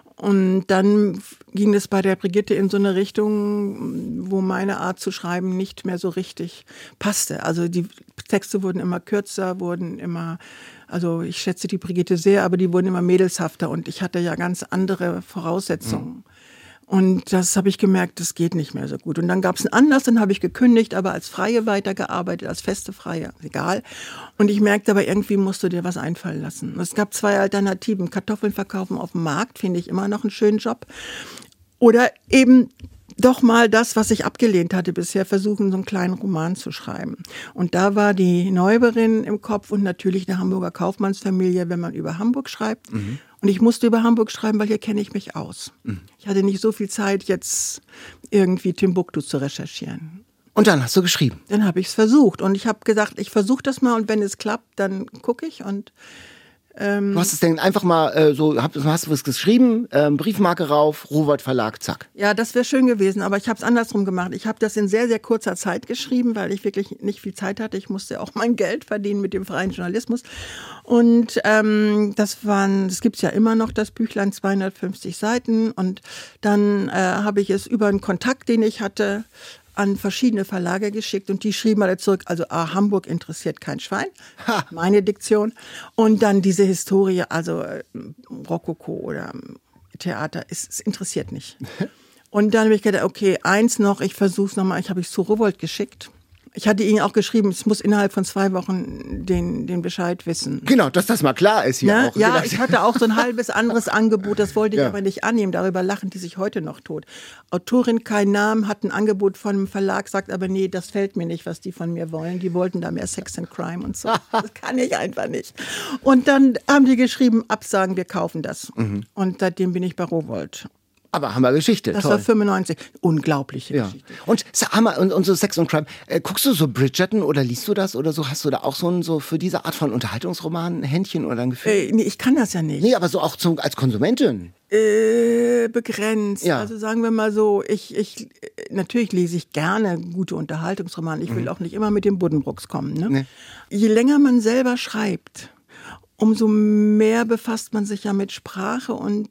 Und dann ging es bei der Brigitte in so eine Richtung, wo meine Art zu schreiben nicht mehr so richtig passte. Also die Texte wurden immer kürzer, wurden immer, also ich schätze die Brigitte sehr, aber die wurden immer mädelshafter und ich hatte ja ganz andere Voraussetzungen. Mhm. Und das habe ich gemerkt, das geht nicht mehr so gut. Und dann gab es einen Anlass, dann habe ich gekündigt, aber als Freie weitergearbeitet, als feste Freie, egal. Und ich merkte aber, irgendwie musst du dir was einfallen lassen. Es gab zwei Alternativen. Kartoffeln verkaufen auf dem Markt, finde ich immer noch einen schönen Job. Oder eben doch mal das, was ich abgelehnt hatte bisher, versuchen, so einen kleinen Roman zu schreiben. Und da war die Neuberin im Kopf und natürlich eine Hamburger Kaufmannsfamilie, wenn man über Hamburg schreibt. Mhm. Und ich musste über Hamburg schreiben, weil hier kenne ich mich aus. Mhm. Ich hatte nicht so viel Zeit, jetzt irgendwie Timbuktu zu recherchieren. Und dann hast du geschrieben? Dann habe ich es versucht. Und ich habe gesagt, ich versuche das mal und wenn es klappt, dann gucke ich. Und ähm, du hast es denn einfach mal äh, so, hab, hast du was geschrieben, ähm, Briefmarke rauf, Rowohlt Verlag, zack. Ja, das wäre schön gewesen, aber ich habe es andersrum gemacht. Ich habe das in sehr, sehr kurzer Zeit geschrieben, weil ich wirklich nicht viel Zeit hatte. Ich musste auch mein Geld verdienen mit dem freien Journalismus. Und ähm, das waren, das gibt's ja immer noch, das Büchlein, zweihundertfünfzig Seiten. Und dann äh, habe ich es über einen Kontakt, den ich hatte, an verschiedene Verlage geschickt und die schrieben alle zurück, also ah, Hamburg interessiert kein Schwein, ha. Meine Diktion. Und dann diese Historie, also äh, Rokoko oder Theater, es, es interessiert nicht. Und dann habe ich gedacht, okay, eins noch, ich versuche es nochmal, ich habe es zu Rowohlt geschickt. Ich hatte Ihnen auch geschrieben, es muss innerhalb von zwei Wochen den, den Bescheid wissen. Genau, dass das mal klar ist hier ne? auch. Ja, ich hatte auch so ein halbes anderes Angebot, das wollte ich ja. aber nicht annehmen. Darüber lachen die sich heute noch tot. Autorin, kein Namen, hat ein Angebot von einem Verlag, sagt aber, nee, das fällt mir nicht, was die von mir wollen. Die wollten da mehr Sex and Crime und so. Das kann ich einfach nicht. Und dann haben die geschrieben, Absagen, wir kaufen das. Mhm. Und seitdem bin ich bei Rowohlt. Aber Hammer Geschichte, das toll. war fünfundneunzig. Unglaubliche ja. Geschichte. Und Hammer und, und so Sex und Crime. Äh, guckst du so Bridgerton oder liest du das oder so? Hast du da auch so ein so für diese Art von Unterhaltungsroman ein Händchen oder ein Gefühl? Äh, nee, ich kann das ja nicht. Nee, aber so auch zum, als Konsumentin. Äh, begrenzt. Ja. Also sagen wir mal so, ich, ich natürlich lese ich gerne gute Unterhaltungsromane. Ich will mhm. auch nicht immer mit den Buddenbrooks kommen. Ne? Nee. Je länger man selber schreibt, umso mehr befasst man sich ja mit Sprache und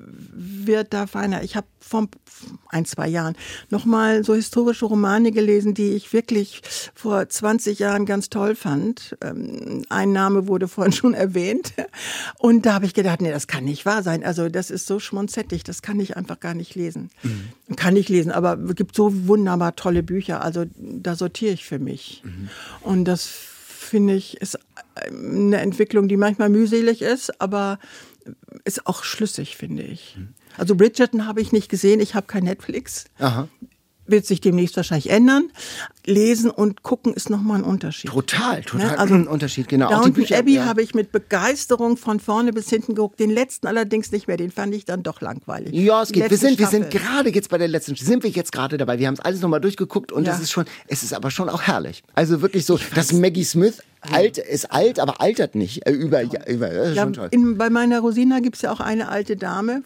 wird da feiner. Ich habe vor ein, zwei Jahren nochmal so historische Romane gelesen, die ich wirklich vor zwanzig Jahren ganz toll fand. Ein Name wurde vorhin schon erwähnt. Und da habe ich gedacht, nee, das kann nicht wahr sein. Also das ist so schmonzettig, das kann ich einfach gar nicht lesen. Mhm. Kann ich lesen, aber es gibt so wunderbar tolle Bücher. Also da sortiere ich für mich. Mhm. Und das finde ich, ist eine Entwicklung, die manchmal mühselig ist, aber ist auch schlüssig, finde ich. Also Bridgerton habe ich nicht gesehen, ich habe kein Netflix. Aha. Wird sich demnächst wahrscheinlich ändern. Lesen und gucken ist nochmal ein Unterschied. Total, total ne? Also ein Unterschied, genau. Downton Bücher, Abbey ja. habe ich mit Begeisterung von vorne bis hinten geguckt. Den letzten allerdings nicht mehr, den fand ich dann doch langweilig. Ja, es geht. Wir sind, wir sind gerade jetzt bei der letzten, sind wir jetzt gerade dabei. Wir haben es alles nochmal durchgeguckt und es ja. ist schon, es ist aber schon auch herrlich. Also wirklich so, dass Maggie Smith alt ist alt, aber altert nicht. Äh, über, ja, über, das ist ja, schon toll. In, bei meiner Rosina gibt es ja auch eine alte Dame,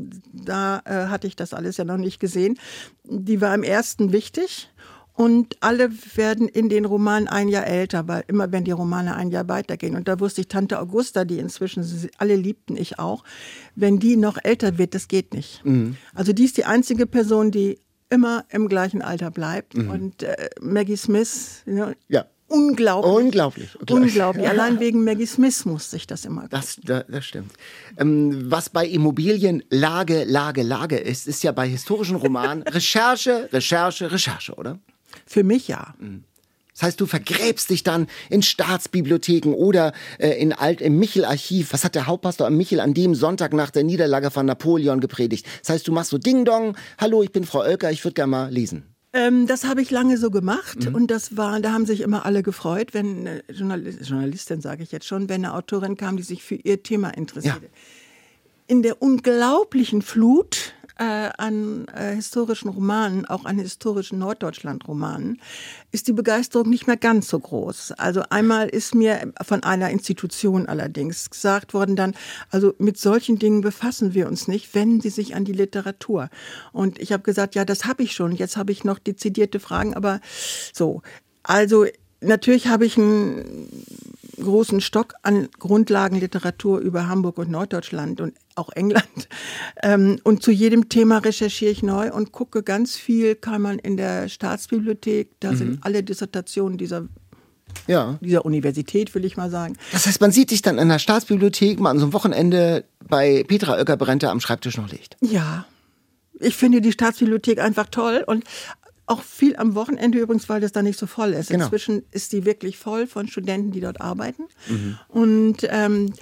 da äh, hatte ich das alles ja noch nicht gesehen. Die war im ersten wichtig. Und alle werden in den Romanen ein Jahr älter, weil immer wenn die Romane ein Jahr weitergehen. Und da wusste ich, Tante Augusta, die inzwischen alle liebten, ich auch, wenn die noch älter wird, das geht nicht. Mhm. Also die ist die einzige Person, die immer im gleichen Alter bleibt. Mhm. Und äh, Maggie Smith, you know, ja. Unglaublich. Unglaublich. Unglaublich. Allein wegen Maggie Smith musste ich das immer. Das, das, das stimmt. Ähm, was bei Immobilien Lage, Lage, Lage ist, ist ja bei historischen Romanen Recherche, Recherche, Recherche, oder? Für mich ja. Das heißt, du vergräbst dich dann in Staatsbibliotheken oder äh, in Alt, im Michel-Archiv. Was hat der Hauptpastor am Michel an dem Sonntag nach der Niederlage von Napoleon gepredigt? Das heißt, du machst so Ding-Dong, hallo, ich bin Frau Oelker, ich würde gerne mal lesen. Ähm, das habe ich lange so gemacht mhm. und das war, da haben sich immer alle gefreut, wenn eine Journalist, Journalistin, sage ich jetzt schon, wenn eine Autorin kam, die sich für ihr Thema interessierte. Ja. In der unglaublichen Flut äh, an äh, historischen Romanen, auch an historischen Norddeutschland-Romanen, ist die Begeisterung nicht mehr ganz so groß. Also einmal ist mir von einer Institution allerdings gesagt worden dann, also mit solchen Dingen befassen wir uns nicht, wenden Sie sich an die Literatur. Und ich habe gesagt, ja, das habe ich schon, jetzt habe ich noch dezidierte Fragen, aber so. Also natürlich habe ich einen großen Stock an Grundlagenliteratur über Hamburg und Norddeutschland und auch England. Und zu jedem Thema recherchiere ich neu und gucke ganz viel, kann man in der Staatsbibliothek, da mhm. sind alle Dissertationen dieser, ja. dieser Universität, will ich mal sagen. Das heißt, man sieht sich dann in der Staatsbibliothek mal an so einem Wochenende bei Petra Oelker-Brente am Schreibtisch noch Licht. Ja, ich finde die Staatsbibliothek einfach toll und auch viel am Wochenende übrigens, weil das da nicht so voll ist. Genau. Inzwischen ist die wirklich voll von Studenten, die dort arbeiten. Mhm. Und ähm,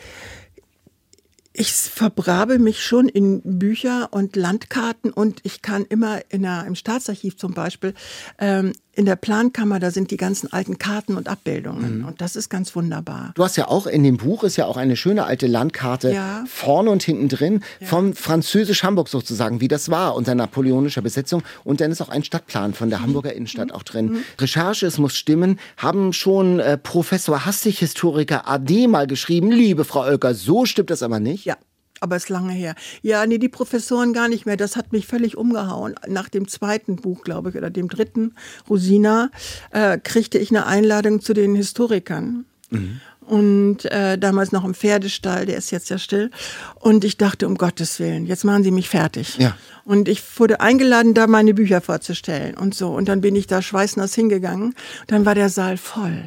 ich verbrabe mich schon in Bücher und Landkarten und ich kann immer in der, im Staatsarchiv zum Beispiel, ähm, in der Plankammer, da sind die ganzen alten Karten und Abbildungen mhm. und das ist ganz wunderbar. Du hast ja auch in dem Buch, ist ja auch eine schöne alte Landkarte, ja. vorne und hinten drin, ja. von Französisch-Hamburg sozusagen, wie das war unter napoleonischer Besetzung und dann ist auch ein Stadtplan von der mhm. Hamburger Innenstadt mhm. auch drin. Mhm. Recherche, es muss stimmen, haben schon äh, Professor Hastig, Historiker A D mal geschrieben, liebe Frau Oelker, so stimmt das aber nicht. Ja. Aber ist lange her. Ja, nee, die Professoren gar nicht mehr. Das hat mich völlig umgehauen. Nach dem zweiten Buch, glaube ich, oder dem dritten, Rosina, äh, kriegte ich eine Einladung zu den Historikern. Mhm. Und äh, damals noch im Pferdestall, der ist jetzt ja still. Und ich dachte, um Gottes Willen, jetzt machen Sie mich fertig. Ja. Und ich wurde eingeladen, da meine Bücher vorzustellen und so. Und dann bin ich da schweißnass hingegangen. Dann war der Saal voll.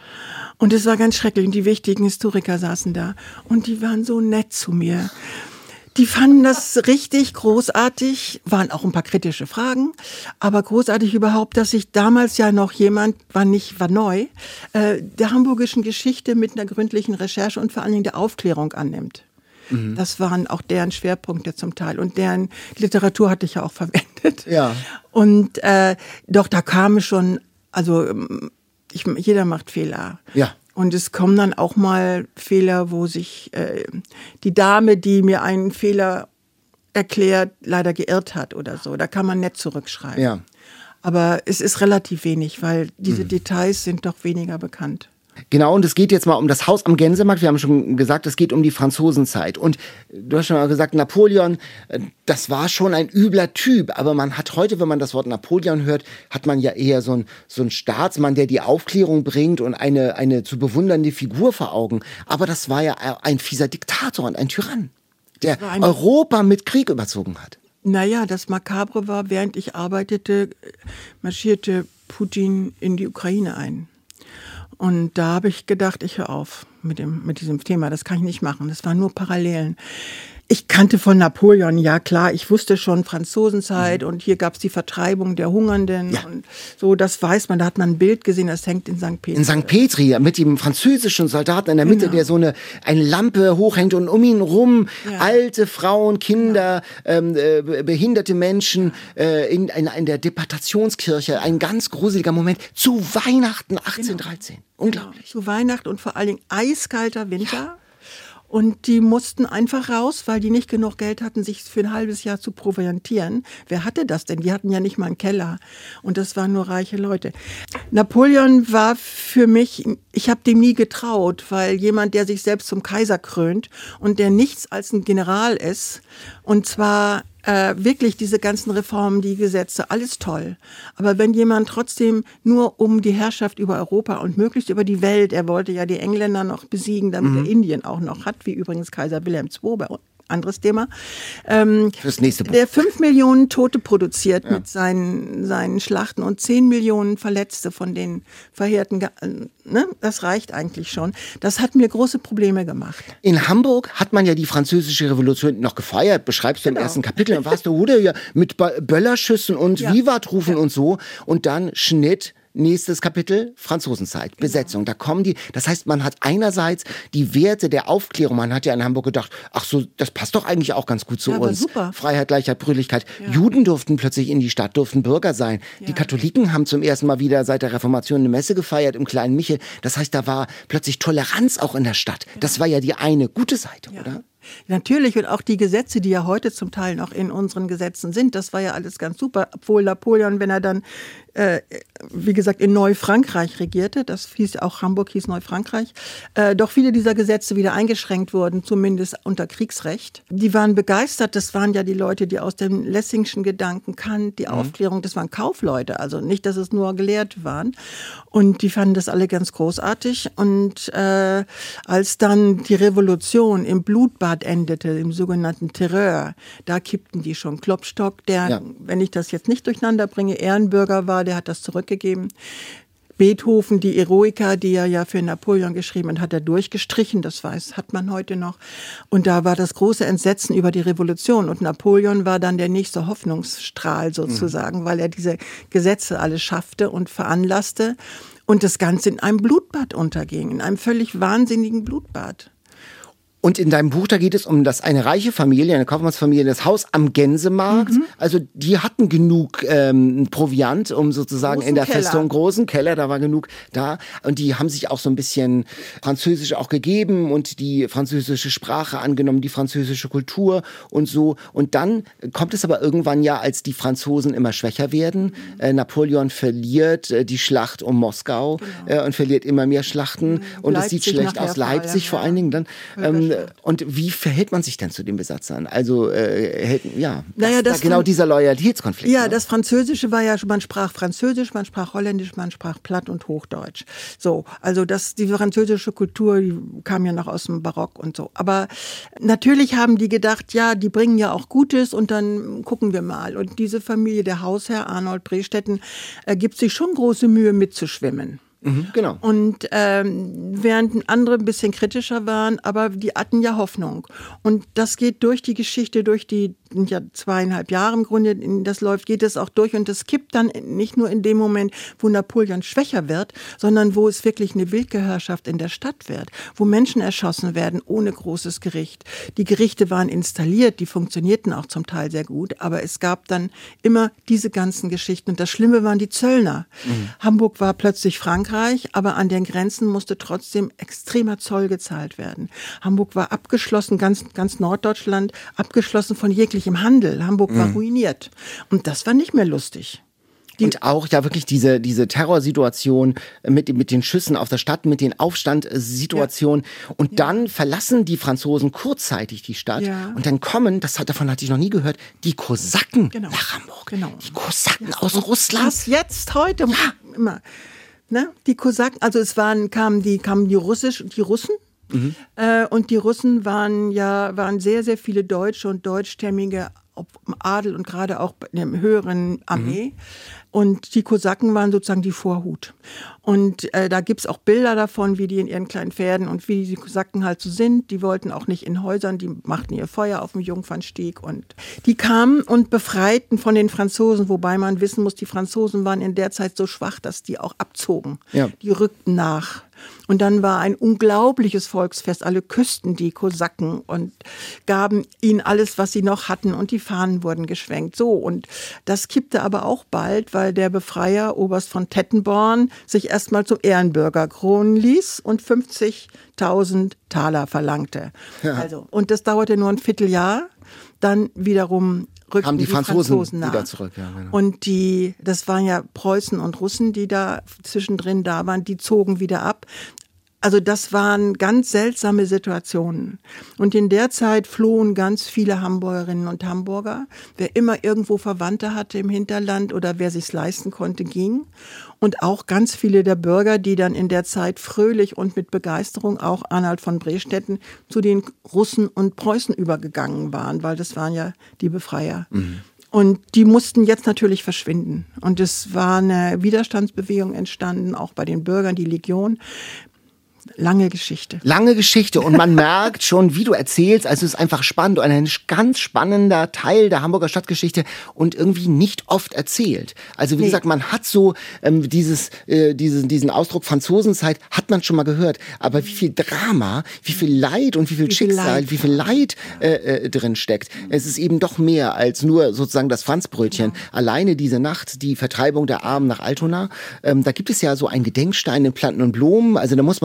Und es war ganz schrecklich. Und die wichtigen Historiker saßen da. Und die waren so nett zu mir. Die fanden das richtig großartig. Waren auch ein paar kritische Fragen. Aber großartig überhaupt, dass sich damals ja noch jemand, war nicht, war neu, äh, der hamburgischen Geschichte mit einer gründlichen Recherche und vor allen Dingen der Aufklärung annimmt. Mhm. Das waren auch deren Schwerpunkte zum Teil. Und deren Literatur hatte ich ja auch verwendet. Ja. Und äh, doch, da kamen schon, also Ich, jeder macht Fehler. Ja. Und es kommen dann auch mal Fehler, wo sich äh, die Dame, die mir einen Fehler erklärt, leider geirrt hat oder so. Da kann man nett zurückschreiben. Ja. Aber es ist relativ wenig, weil diese mhm. Details sind doch weniger bekannt. Genau, und es geht jetzt mal um das Haus am Gänsemarkt. Wir haben schon gesagt, es geht um die Franzosenzeit. Und du hast schon mal gesagt, Napoleon, das war schon ein übler Typ. Aber man hat heute, wenn man das Wort Napoleon hört, hat man ja eher so einen so einen Staatsmann, der die Aufklärung bringt und eine, eine zu bewundernde Figur vor Augen. Aber das war ja ein fieser Diktator und ein Tyrann, der Europa mit Krieg überzogen hat. Naja, das Makabre war, während ich arbeitete, marschierte Putin in die Ukraine ein. Und da habe ich gedacht, ich höre auf mit dem, mit diesem Thema. Das kann ich nicht machen. Das waren nur Parallelen. Ich kannte von Napoleon, ja klar, ich wusste schon Franzosenzeit mhm. und hier gab es die Vertreibung der Hungernden ja. und so, das weiß man, da hat man ein Bild gesehen, das hängt in Sankt Petri. In Sankt Petri, mit dem französischen Soldaten in der Mitte, genau. der so eine, eine Lampe hochhängt und um ihn rum ja. alte Frauen, Kinder, genau. ähm, äh, behinderte Menschen äh, in, in, in der Deportationskirche, ein ganz gruseliger Moment, zu Weihnachten achtzehnhundertdreizehn. Genau. Unglaublich. Genau. Zu Weihnachten und vor allen Dingen eiskalter Winter. Ja. Und die mussten einfach raus, weil die nicht genug Geld hatten, sich für ein halbes Jahr zu proviantieren. Wer hatte das denn? Die hatten ja nicht mal einen Keller. Und das waren nur reiche Leute. Napoleon war für mich, ich habe dem nie getraut, weil jemand, der sich selbst zum Kaiser krönt und der nichts als ein General ist, und zwar äh, wirklich diese ganzen Reformen, die Gesetze, alles toll. Aber wenn jemand trotzdem nur um die Herrschaft über Europa und möglichst über die Welt, er wollte ja die Engländer noch besiegen, damit mhm. er Indien auch noch hat, wie übrigens Kaiser Wilhelm der Zweite bei uns. Anderes Thema. Ähm, Fürs nächste Buch. Der fünf Millionen Tote produziert ja. mit seinen, seinen Schlachten und zehn Millionen Verletzte von den verheerten, ne? Das reicht eigentlich schon. Das hat mir große Probleme gemacht. In Hamburg hat man ja die französische Revolution noch gefeiert, beschreibst du im genau. ersten Kapitel. Dann warst du Hude ja mit Böllerschüssen und ja. Vivat-Rufen ja. und so. Und dann Schnitt. Nächstes Kapitel, Franzosenzeit, genau. Besetzung. Da kommen die, das heißt, man hat einerseits die Werte der Aufklärung. Man hat ja in Hamburg gedacht, ach so, das passt doch eigentlich auch ganz gut zu ja, uns. Super. Freiheit, Gleichheit, Brüderlichkeit. Ja. Juden durften plötzlich in die Stadt, durften Bürger sein. Ja. Die Katholiken haben zum ersten Mal wieder seit der Reformation eine Messe gefeiert im kleinen Michel. Das heißt, da war plötzlich Toleranz auch in der Stadt. Ja. Das war ja die eine gute Seite, ja. oder? Natürlich, und auch die Gesetze, die ja heute zum Teil noch in unseren Gesetzen sind, das war ja alles ganz super. Obwohl Napoleon, wenn er dann, äh, wie gesagt, in Neufrankreich regierte, das hieß ja auch, Hamburg hieß Neufrankreich, äh, doch viele dieser Gesetze wieder eingeschränkt wurden, zumindest unter Kriegsrecht. Die waren begeistert, das waren ja die Leute, die aus dem Lessingschen Gedanken kannten, die mhm. Aufklärung, das waren Kaufleute, also nicht, dass es nur Gelehrte waren. Und die fanden das alle ganz großartig. Und äh, als dann die Revolution im Blutbad endete, im sogenannten Terreur, da kippten die schon. Klopstock, der, ja. wenn ich das jetzt nicht durcheinander bringe, Ehrenbürger war, der hat das zurückgegeben. Beethoven, die Eroica, die er ja für Napoleon geschrieben hat, hat er durchgestrichen, das weiß, hat man heute noch. Und da war das große Entsetzen über die Revolution. Und Napoleon war dann der nächste Hoffnungsstrahl sozusagen, mhm. weil er diese Gesetze alle schaffte und veranlasste. Und das Ganze in einem Blutbad unterging, in einem völlig wahnsinnigen Blutbad. Und in deinem Buch, da geht es um das eine reiche Familie, eine Kaufmannsfamilie, das Haus am Gänsemarkt. Mhm. Also die hatten genug ähm, Proviant, um sozusagen großen in der Keller. Festung, großen Keller, da war genug da. Und die haben sich auch so ein bisschen Französisch auch gegeben und die französische Sprache angenommen, die französische Kultur und so. Und dann kommt es aber irgendwann ja, als die Franzosen immer schwächer werden. Mhm. Äh, Napoleon verliert äh, die Schlacht um Moskau genau. äh, und verliert immer mehr Schlachten. Mhm. Und es sieht schlecht aus. Leipzig vor allen Dingen dann. Ähm, Und wie verhält man sich denn zu den Besatzern? Also äh, hält, ja, naja, das da genau dieser Loyalitätskonflikt. Ja, ne? Das Französische war ja, man sprach Französisch, man sprach Holländisch, man sprach Platt und Hochdeutsch. So, also das, die französische Kultur, die kam ja noch aus dem Barock und so. Aber natürlich haben die gedacht, ja, die bringen ja auch Gutes und dann gucken wir mal. Und diese Familie, der Hausherr Arnold Brestetten, äh, gibt sich schon große Mühe mitzuschwimmen. Mhm, genau. Und ähm, während andere ein bisschen kritischer waren, aber die hatten ja Hoffnung. Und das geht durch die Geschichte, durch die ja, zweieinhalb Jahre im Grunde, das läuft, geht es auch durch. Und das kippt dann nicht nur in dem Moment, wo Napoleon schwächer wird, sondern wo es wirklich eine Wildgeherrschaft in der Stadt wird, wo Menschen erschossen werden ohne großes Gericht. Die Gerichte waren installiert, die funktionierten auch zum Teil sehr gut, aber es gab dann immer diese ganzen Geschichten. Und das Schlimme waren die Zöllner. Mhm. Hamburg war plötzlich Frankreich, aber an den Grenzen musste trotzdem extremer Zoll gezahlt werden. Hamburg war abgeschlossen, ganz, ganz Norddeutschland, abgeschlossen von jeglichem Handel. Hamburg war mhm. ruiniert. Und das war nicht mehr lustig. Die und auch ja wirklich diese, diese Terrorsituation mit, mit den Schüssen auf der Stadt, mit den Aufstandssituationen. Ja. Und ja. dann verlassen die Franzosen kurzzeitig die Stadt. Ja. Und dann kommen, das hat, davon hatte ich noch nie gehört, die Kosaken genau. nach Hamburg. Genau. Die Kosaken ja. aus und Russland. Das jetzt, heute, ja. immer. Ne? Die Kosaken, also es waren, kamen die, kamen die Russisch, die Russen. Mhm. Äh, und die Russen waren ja, waren sehr, sehr viele Deutsche und Deutschstämmige im Adel und gerade auch in der höheren Armee. Mhm. Und die Kosaken waren sozusagen die Vorhut. Und äh, da gibt's auch Bilder davon, wie die in ihren kleinen Pferden und wie die Kosaken halt so sind. Die wollten auch nicht in Häusern, die machten ihr Feuer auf dem Jungfernstieg. Und die kamen und befreiten von den Franzosen, wobei man wissen muss, die Franzosen waren in der Zeit so schwach, dass die auch abzogen. Ja. Die rückten nach. Und dann war ein unglaubliches Volksfest. Alle küssten die Kosaken und gaben ihnen alles, was sie noch hatten. Und die Fahnen wurden geschwenkt. So, und das kippte aber auch bald, weil der Befreier, Oberst von Tettenborn, sich erstmal zum Ehrenbürger kronen ließ und fünfzigtausend Taler verlangte. Ja. Also, und das dauerte nur ein Vierteljahr. Dann wiederum rückten haben die, die Franzosen, Franzosen nach. Wieder zurück. Ja, genau. Und die, das waren ja Preußen und Russen, die da zwischendrin da waren, die zogen wieder ab. Also das waren ganz seltsame Situationen. Und in der Zeit flohen ganz viele Hamburgerinnen und Hamburger. Wer immer irgendwo Verwandte hatte im Hinterland oder wer sich's leisten konnte, ging. Und auch ganz viele der Bürger, die dann in der Zeit fröhlich und mit Begeisterung, auch Arnold von Brestetten, zu den Russen und Preußen übergegangen waren, weil das waren ja die Befreier. Mhm. Und die mussten jetzt natürlich verschwinden. Und es war eine Widerstandsbewegung entstanden, auch bei den Bürgern, die Legion. Lange Geschichte. Lange Geschichte und man merkt schon, wie du erzählst, also es ist einfach spannend und ein ganz spannender Teil der Hamburger Stadtgeschichte und irgendwie nicht oft erzählt. Also wie nee. gesagt, man hat so ähm, dieses, äh, diesen, diesen Ausdruck Franzosenzeit hat man schon mal gehört, aber wie viel Drama, wie viel Leid und wie viel wie Schicksal, viel Leid. wie viel Leid äh, äh, drin steckt. Es ist eben doch mehr als nur sozusagen das Franzbrötchen. Ja. Alleine diese Nacht, die Vertreibung der Armen nach Altona, ähm, da gibt es ja so einen Gedenkstein in Planten und Blumen, also da muss man so sich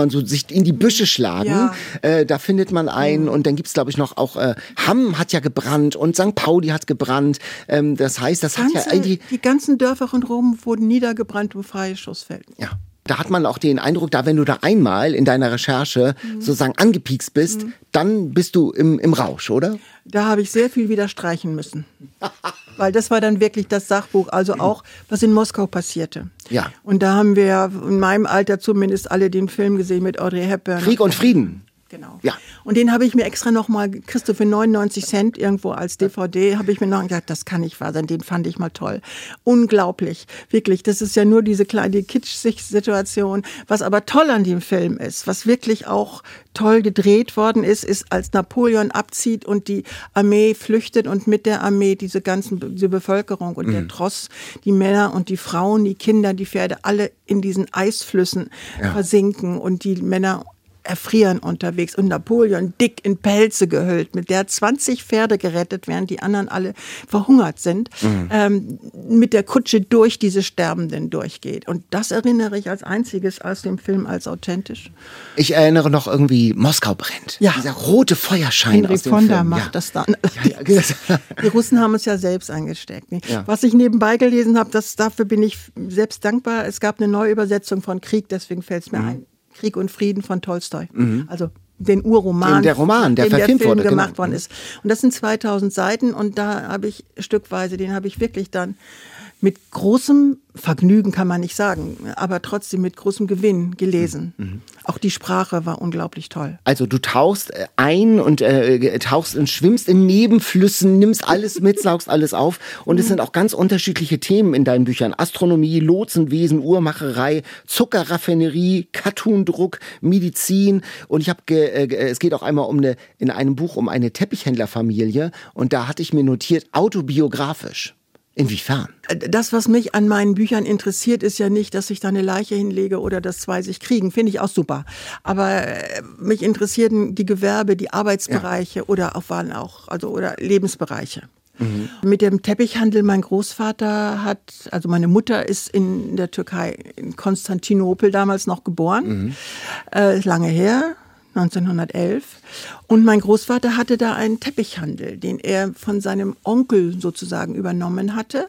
sich in die Büsche schlagen. Ja. Äh, da findet man einen. Und dann gibt's, glaube ich, noch auch äh, Hamm hat ja gebrannt und Sankt Pauli hat gebrannt. Ähm, das heißt, das Ganze, hat ja eigentlich... Die ganzen Dörfer rundherum wurden niedergebrannt, um freie Schussfeld. Ja. Da hat man auch den Eindruck, da wenn du da einmal in deiner Recherche mhm. sozusagen angepiekst bist, mhm. dann bist du im, im Rausch, oder? Da habe ich sehr viel wieder streichen müssen. Weil das war dann wirklich das Sachbuch, also auch, was in Moskau passierte. Ja. Und da haben wir in meinem Alter zumindest alle den Film gesehen mit Audrey Hepburn. Krieg und Frieden. Genau. Ja. Und den habe ich mir extra nochmal, kriegst du für neunundneunzig Cent irgendwo als D V D, habe ich mir noch gedacht, das kann nicht wahr sein, den fand ich mal toll. Unglaublich, wirklich. Das ist ja nur diese kleine Kitsch-Situation. Was aber toll an dem Film ist, was wirklich auch toll gedreht worden ist, ist, als Napoleon abzieht und die Armee flüchtet und mit der Armee diese ganzen, diese Bevölkerung und mhm. der Tross, die Männer und die Frauen, die Kinder, die Pferde, alle in diesen Eisflüssen ja. versinken und die Männer erfrieren unterwegs und Napoleon dick in Pelze gehüllt, mit der zwanzig Pferde gerettet werden, die anderen alle verhungert sind, mhm. ähm, mit der Kutsche durch diese Sterbenden durchgeht. Und das erinnere ich als einziges aus dem Film als authentisch. Ich erinnere noch irgendwie, Moskau brennt. Ja. Dieser rote Feuerschein Henry aus dem Fonda Film. macht ja. das dann. Ja, ja. Die Russen haben es ja selbst eingesteckt. Ja. Was ich nebenbei gelesen habe, das, dafür bin ich selbst dankbar. Es gab eine Neuübersetzung von Krieg, deswegen fällt es mir mhm. ein. Krieg und Frieden von Tolstoi. Mhm. Also den Urroman, den, der Roman, der, der Film wurde, gemacht genau. worden ist. Und das sind zweitausend Seiten und da habe ich stückweise, den habe ich wirklich dann mit großem Vergnügen, kann man nicht sagen, aber trotzdem mit großem Gewinn gelesen. Mhm. Auch die Sprache war unglaublich toll. Also du tauchst ein und äh, tauchst und schwimmst in Nebenflüssen, nimmst alles mit, saugst alles auf und mhm. es sind auch ganz unterschiedliche Themen in deinen Büchern. Astronomie, Lotsenwesen, Uhrmacherei, Zuckerraffinerie, Cartoondruck, Medizin und ich habe, äh, es geht auch einmal um eine, in einem Buch um eine Teppichhändlerfamilie und da hatte ich mir notiert, autobiografisch. Inwiefern? Das, was mich an meinen Büchern interessiert, ist ja nicht, dass ich da eine Leiche hinlege oder dass zwei sich kriegen. Finde ich auch super. Aber mich interessierten die Gewerbe, die Arbeitsbereiche ja. oder auch, waren auch, also, oder Lebensbereiche. Mhm. Mit dem Teppichhandel, mein Großvater hat, also meine Mutter ist in der Türkei, in Konstantinopel damals noch geboren. Mhm. Äh, lange her. neunzehnhundertelf. Und mein Großvater hatte da einen Teppichhandel, den er von seinem Onkel sozusagen übernommen hatte.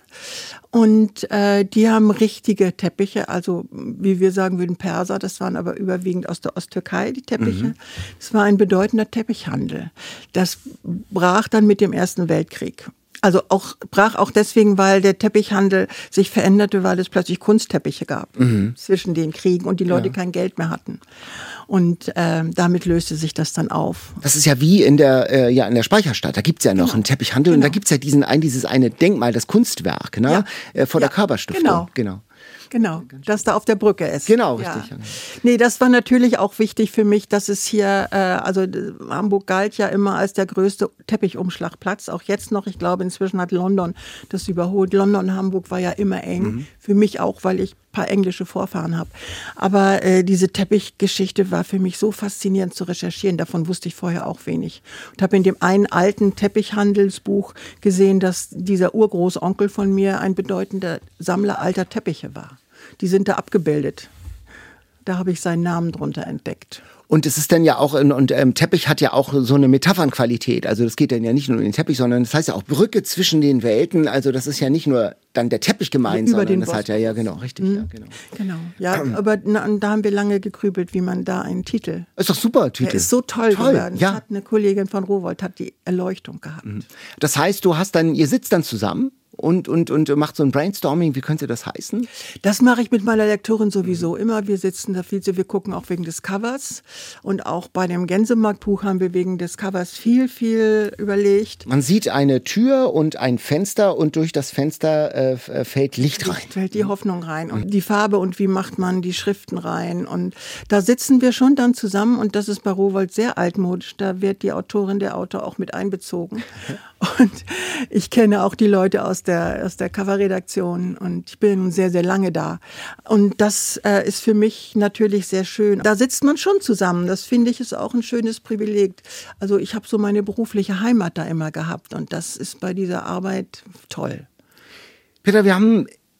Und äh, die haben richtige Teppiche, also wie wir sagen würden Perser, das waren aber überwiegend aus der Osttürkei, die Teppiche. Mhm. Das war ein bedeutender Teppichhandel. Das brach dann mit dem Ersten Weltkrieg. Also auch brach auch deswegen, weil der Teppichhandel sich veränderte, weil es plötzlich Kunstteppiche gab mhm. zwischen den Kriegen und die Leute ja. kein Geld mehr hatten. Und äh, damit löste sich das dann auf. Das ist ja wie in der, äh, ja, in der Speicherstadt. Da gibt's ja noch genau. einen Teppichhandel genau. und da gibt's ja diesen, ein, dieses eine Denkmal, das Kunstwerk, ne? Ja. Äh, vor ja. der Körperstiftung. Genau. genau. Genau, das da auf der Brücke ist. Genau, richtig. Ja. Nee, das war natürlich auch wichtig für mich, dass es hier, äh, also Hamburg galt ja immer als der größte Teppichumschlagplatz, auch jetzt noch. Ich glaube, inzwischen hat London das überholt. London, Hamburg war ja immer eng, mhm. für mich auch, weil ich ein paar englische Vorfahren habe. Aber äh, diese Teppichgeschichte war für mich so faszinierend zu recherchieren, davon wusste ich vorher auch wenig. Und habe in dem einen alten Teppichhandelsbuch gesehen, dass dieser Urgroßonkel von mir ein bedeutender Sammler alter Teppiche war. Die sind da abgebildet. Da habe ich seinen Namen drunter entdeckt. Und es ist dann ja auch, und ähm, Teppich hat ja auch so eine Metaphernqualität. Also das geht dann ja nicht nur um den Teppich, sondern das heißt ja auch Brücke zwischen den Welten. Also das ist ja nicht nur dann der Teppich gemeint, über sondern den das hat ja, ja genau, richtig. Mhm. Ja, genau. genau. Ja, ähm. aber na, da haben wir lange gegrübelt, wie man da einen Titel. Ist doch super, Titel. Der ist so toll, toll geworden. Ja. Das hat eine Kollegin von Rowohlt, hat die Erleuchtung gehabt. Mhm. Das heißt, du hast dann, ihr sitzt dann zusammen und, und, und macht so ein Brainstorming, wie könnte das heißen? Das mache ich mit meiner Lektorin sowieso immer. Wir sitzen da viel, wir gucken auch wegen des Covers und auch bei dem Gänsemarktbuch haben wir wegen des Covers viel, viel überlegt. Man sieht eine Tür und ein Fenster und durch das Fenster äh, fällt Licht rein. Licht fällt die Hoffnung rein und die Farbe und wie macht man die Schriften rein und da sitzen wir schon dann zusammen und das ist bei Rowohlt sehr altmodisch. Da wird die Autorin, der Autor auch mit einbezogen. Und ich kenne auch die Leute aus der, aus der Coverredaktion und ich bin sehr, sehr lange da. Und das äh, ist für mich natürlich sehr schön. Da sitzt man schon zusammen. Das finde ich ist auch ein schönes Privileg. Also ich habe so meine berufliche Heimat da immer gehabt und das ist bei dieser Arbeit toll. Peter, wir haben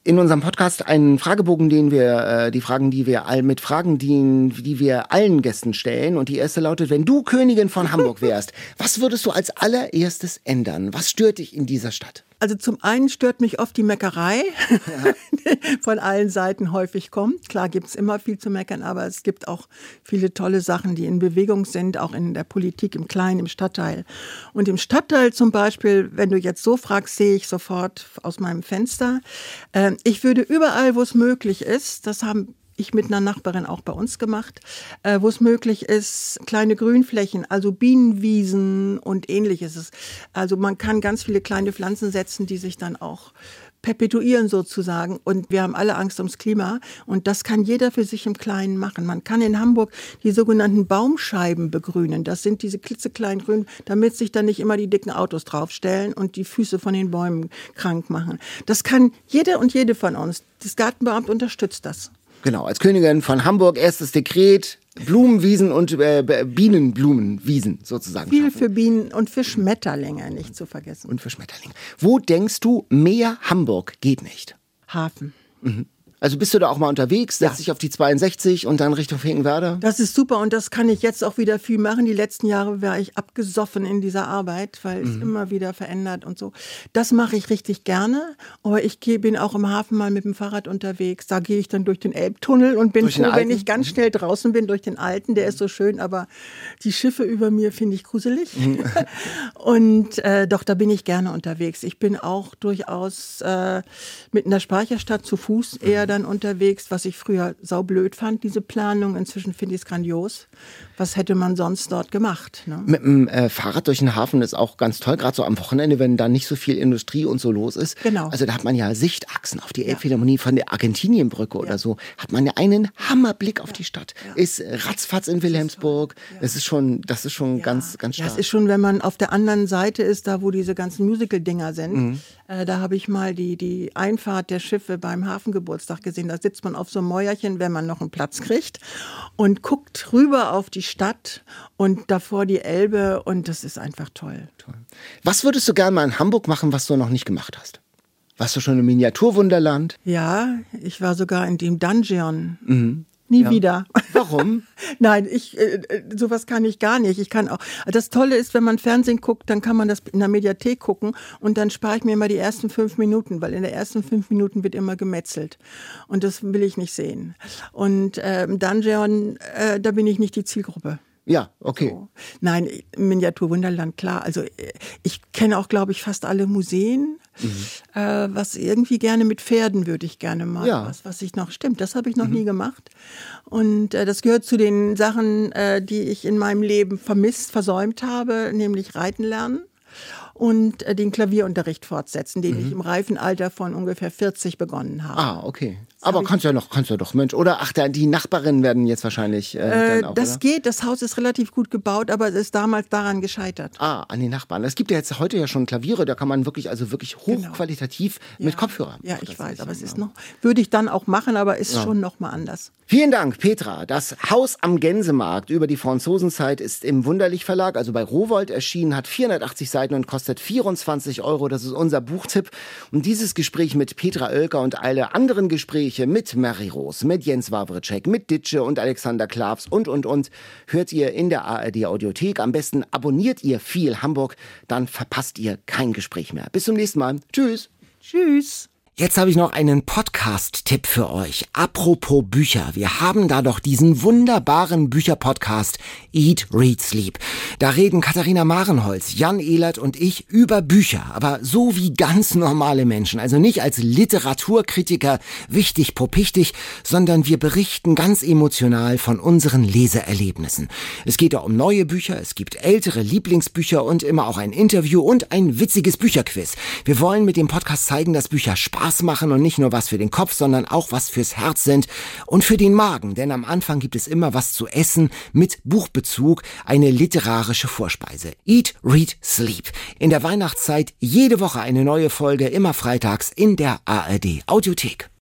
in unserem Podcast einen Fragebogen, den wir, äh, die Fragen, die wir all mit Fragen, die, die wir allen Gästen stellen. Und die erste lautet: Wenn du Königin von Hamburg wärst, was würdest du als allererstes ändern? Was stört dich in dieser Stadt? Also zum einen stört mich oft die Meckerei, ja. von allen Seiten häufig kommt. Klar gibt es immer viel zu meckern, aber es gibt auch viele tolle Sachen, die in Bewegung sind, auch in der Politik, im Kleinen, im Stadtteil. Und im Stadtteil zum Beispiel, wenn du jetzt so fragst, sehe ich sofort aus meinem Fenster. Äh, ich würde überall, wo es möglich ist, das haben ich mit einer Nachbarin auch bei uns gemacht, äh, wo es möglich ist, kleine Grünflächen, also Bienenwiesen und ähnliches. Also man kann ganz viele kleine Pflanzen setzen, die sich dann auch perpetuieren sozusagen. Und wir haben alle Angst ums Klima. Und das kann jeder für sich im Kleinen machen. Man kann in Hamburg die sogenannten Baumscheiben begrünen. Das sind diese klitzekleinen Grün, damit sich dann nicht immer die dicken Autos draufstellen und die Füße von den Bäumen krank machen. Das kann jeder und jede von uns. Das Gartenbeamt unterstützt das. Genau, als Königin von Hamburg, erstes Dekret, Blumenwiesen und äh, Bienenblumenwiesen sozusagen. Viel schaffen. für Bienen und für Schmetterlinge nicht zu vergessen. Und für Schmetterlinge. Wo denkst du, mehr Hamburg geht nicht? Hafen. Mhm. Also bist du da auch mal unterwegs, setzt dich auf die zweiundsechzig und dann Richtung Finkenwerder? Das ist super und das kann ich jetzt auch wieder viel machen. Die letzten Jahre war ich abgesoffen in dieser Arbeit, weil es mhm. immer wieder verändert und so. Das mache ich richtig gerne, aber ich geh, bin auch im Hafen mal mit dem Fahrrad unterwegs. Da gehe ich dann durch den Elbtunnel und bin froh, wenn ich ganz schnell draußen bin durch den alten. Der ist so schön, aber die Schiffe über mir finde ich gruselig. Mhm. Und äh, doch, da bin ich gerne unterwegs. Ich bin auch durchaus äh, mit einer Speicherstadt zu Fuß eher dann unterwegs, was ich früher saublöd fand, diese Planung. Inzwischen finde ich es grandios. Was hätte man sonst dort gemacht? Ne? Mit dem äh, Fahrrad durch den Hafen ist auch ganz toll, gerade so am Wochenende, wenn da nicht so viel Industrie und so los ist. Genau. Also da hat man ja Sichtachsen auf die Elbphilharmonie von der Argentinienbrücke ja. oder so. Hat man ja einen Hammerblick auf ja. die Stadt. Ja. Ist ratzfatz in Wilhelmsburg. Ja. Das ist schon, das ist schon ja. ganz, ganz stark. Ja, es ist schon, wenn man auf der anderen Seite ist, da wo diese ganzen Musical-Dinger sind. Mhm. Äh, da habe ich mal die, die Einfahrt der Schiffe beim Hafengeburtstag gesehen. Da sitzt man auf so einem Mäuerchen, wenn man noch einen Platz kriegt und guckt rüber auf die Stadt und davor die Elbe und das ist einfach toll. toll. Was würdest du gerne mal in Hamburg machen, was du noch nicht gemacht hast? Warst du schon im Miniaturwunderland? Ja, ich war sogar in dem Dungeon. Mhm. Nie ja. wieder. Warum? Nein, ich äh, sowas kann ich gar nicht. Ich kann auch. Das Tolle ist, wenn man Fernsehen guckt, dann kann man das in der Mediathek gucken und dann spare ich mir immer die ersten fünf Minuten, weil in den ersten fünf Minuten wird immer gemetzelt und das will ich nicht sehen. Und äh, im Dungeon, äh, da bin ich nicht die Zielgruppe. Ja, okay. So. Nein, Miniaturwunderland, klar. Also ich kenne auch, glaube ich, fast alle Museen. Mhm. Äh, was irgendwie gerne mit Pferden würde ich gerne mal. Ja. Was, was ich noch, stimmt, das habe ich noch mhm. nie gemacht. Und äh, das gehört zu den Sachen, äh, die ich in meinem Leben vermisst, versäumt habe, nämlich Reiten lernen. Und äh, den Klavierunterricht fortsetzen, den mhm. ich im reifen Alter von ungefähr vierzig begonnen habe. Ah, okay. Das Aber kannst du ja noch, kannst du ja doch, Mensch. Oder ach, die Nachbarinnen werden jetzt wahrscheinlich äh, dann auch, Das oder? geht, das Haus ist relativ gut gebaut, aber es ist damals daran gescheitert. Ah, an die Nachbarn. Es gibt ja jetzt heute ja schon Klaviere, da kann man wirklich, also wirklich hochqualitativ genau. mit Kopfhörer. Ja, ich weiß, aber es ist noch, würde ich dann auch machen, aber ist ja. schon noch mal anders. Vielen Dank, Petra. Das Haus am Gänsemarkt über die Franzosenzeit ist im Wunderlich Verlag, also bei Rowohlt erschienen, hat vierhundertachtzig Seiten und kostet vierundzwanzig Euro. Das ist unser Buchtipp. Und dieses Gespräch mit Petra Oelker und alle anderen Gespräche mit Mary Rose, mit Jens Wawrczyk, mit Ditsche und Alexander Klavs und, und, und hört ihr in der A R D Audiothek. Am besten abonniert ihr viel Hamburg, dann verpasst ihr kein Gespräch mehr. Bis zum nächsten Mal. Tschüss. Tschüss. Jetzt habe ich noch einen Podcast-Tipp für euch. Apropos Bücher. Wir haben da doch diesen wunderbaren Bücher-Podcast Eat, Read, Sleep. Da reden Katharina Marenholz, Jan Ehlert und ich über Bücher, aber so wie ganz normale Menschen. Also nicht als Literaturkritiker, wichtig, popichtig, sondern wir berichten ganz emotional von unseren Leseerlebnissen. Es geht da um neue Bücher, es gibt ältere Lieblingsbücher und immer auch ein Interview und ein witziges Bücherquiz. Wir wollen mit dem Podcast zeigen, dass Bücher Spaß machen und nicht nur was für den Kopf, sondern auch was fürs Herz sind und für den Magen. Denn am Anfang gibt es immer was zu essen mit Buchbezug, eine literarische Vorspeise. Eat, Read, Sleep. In der Weihnachtszeit jede Woche eine neue Folge, immer freitags in der A R D Audiothek.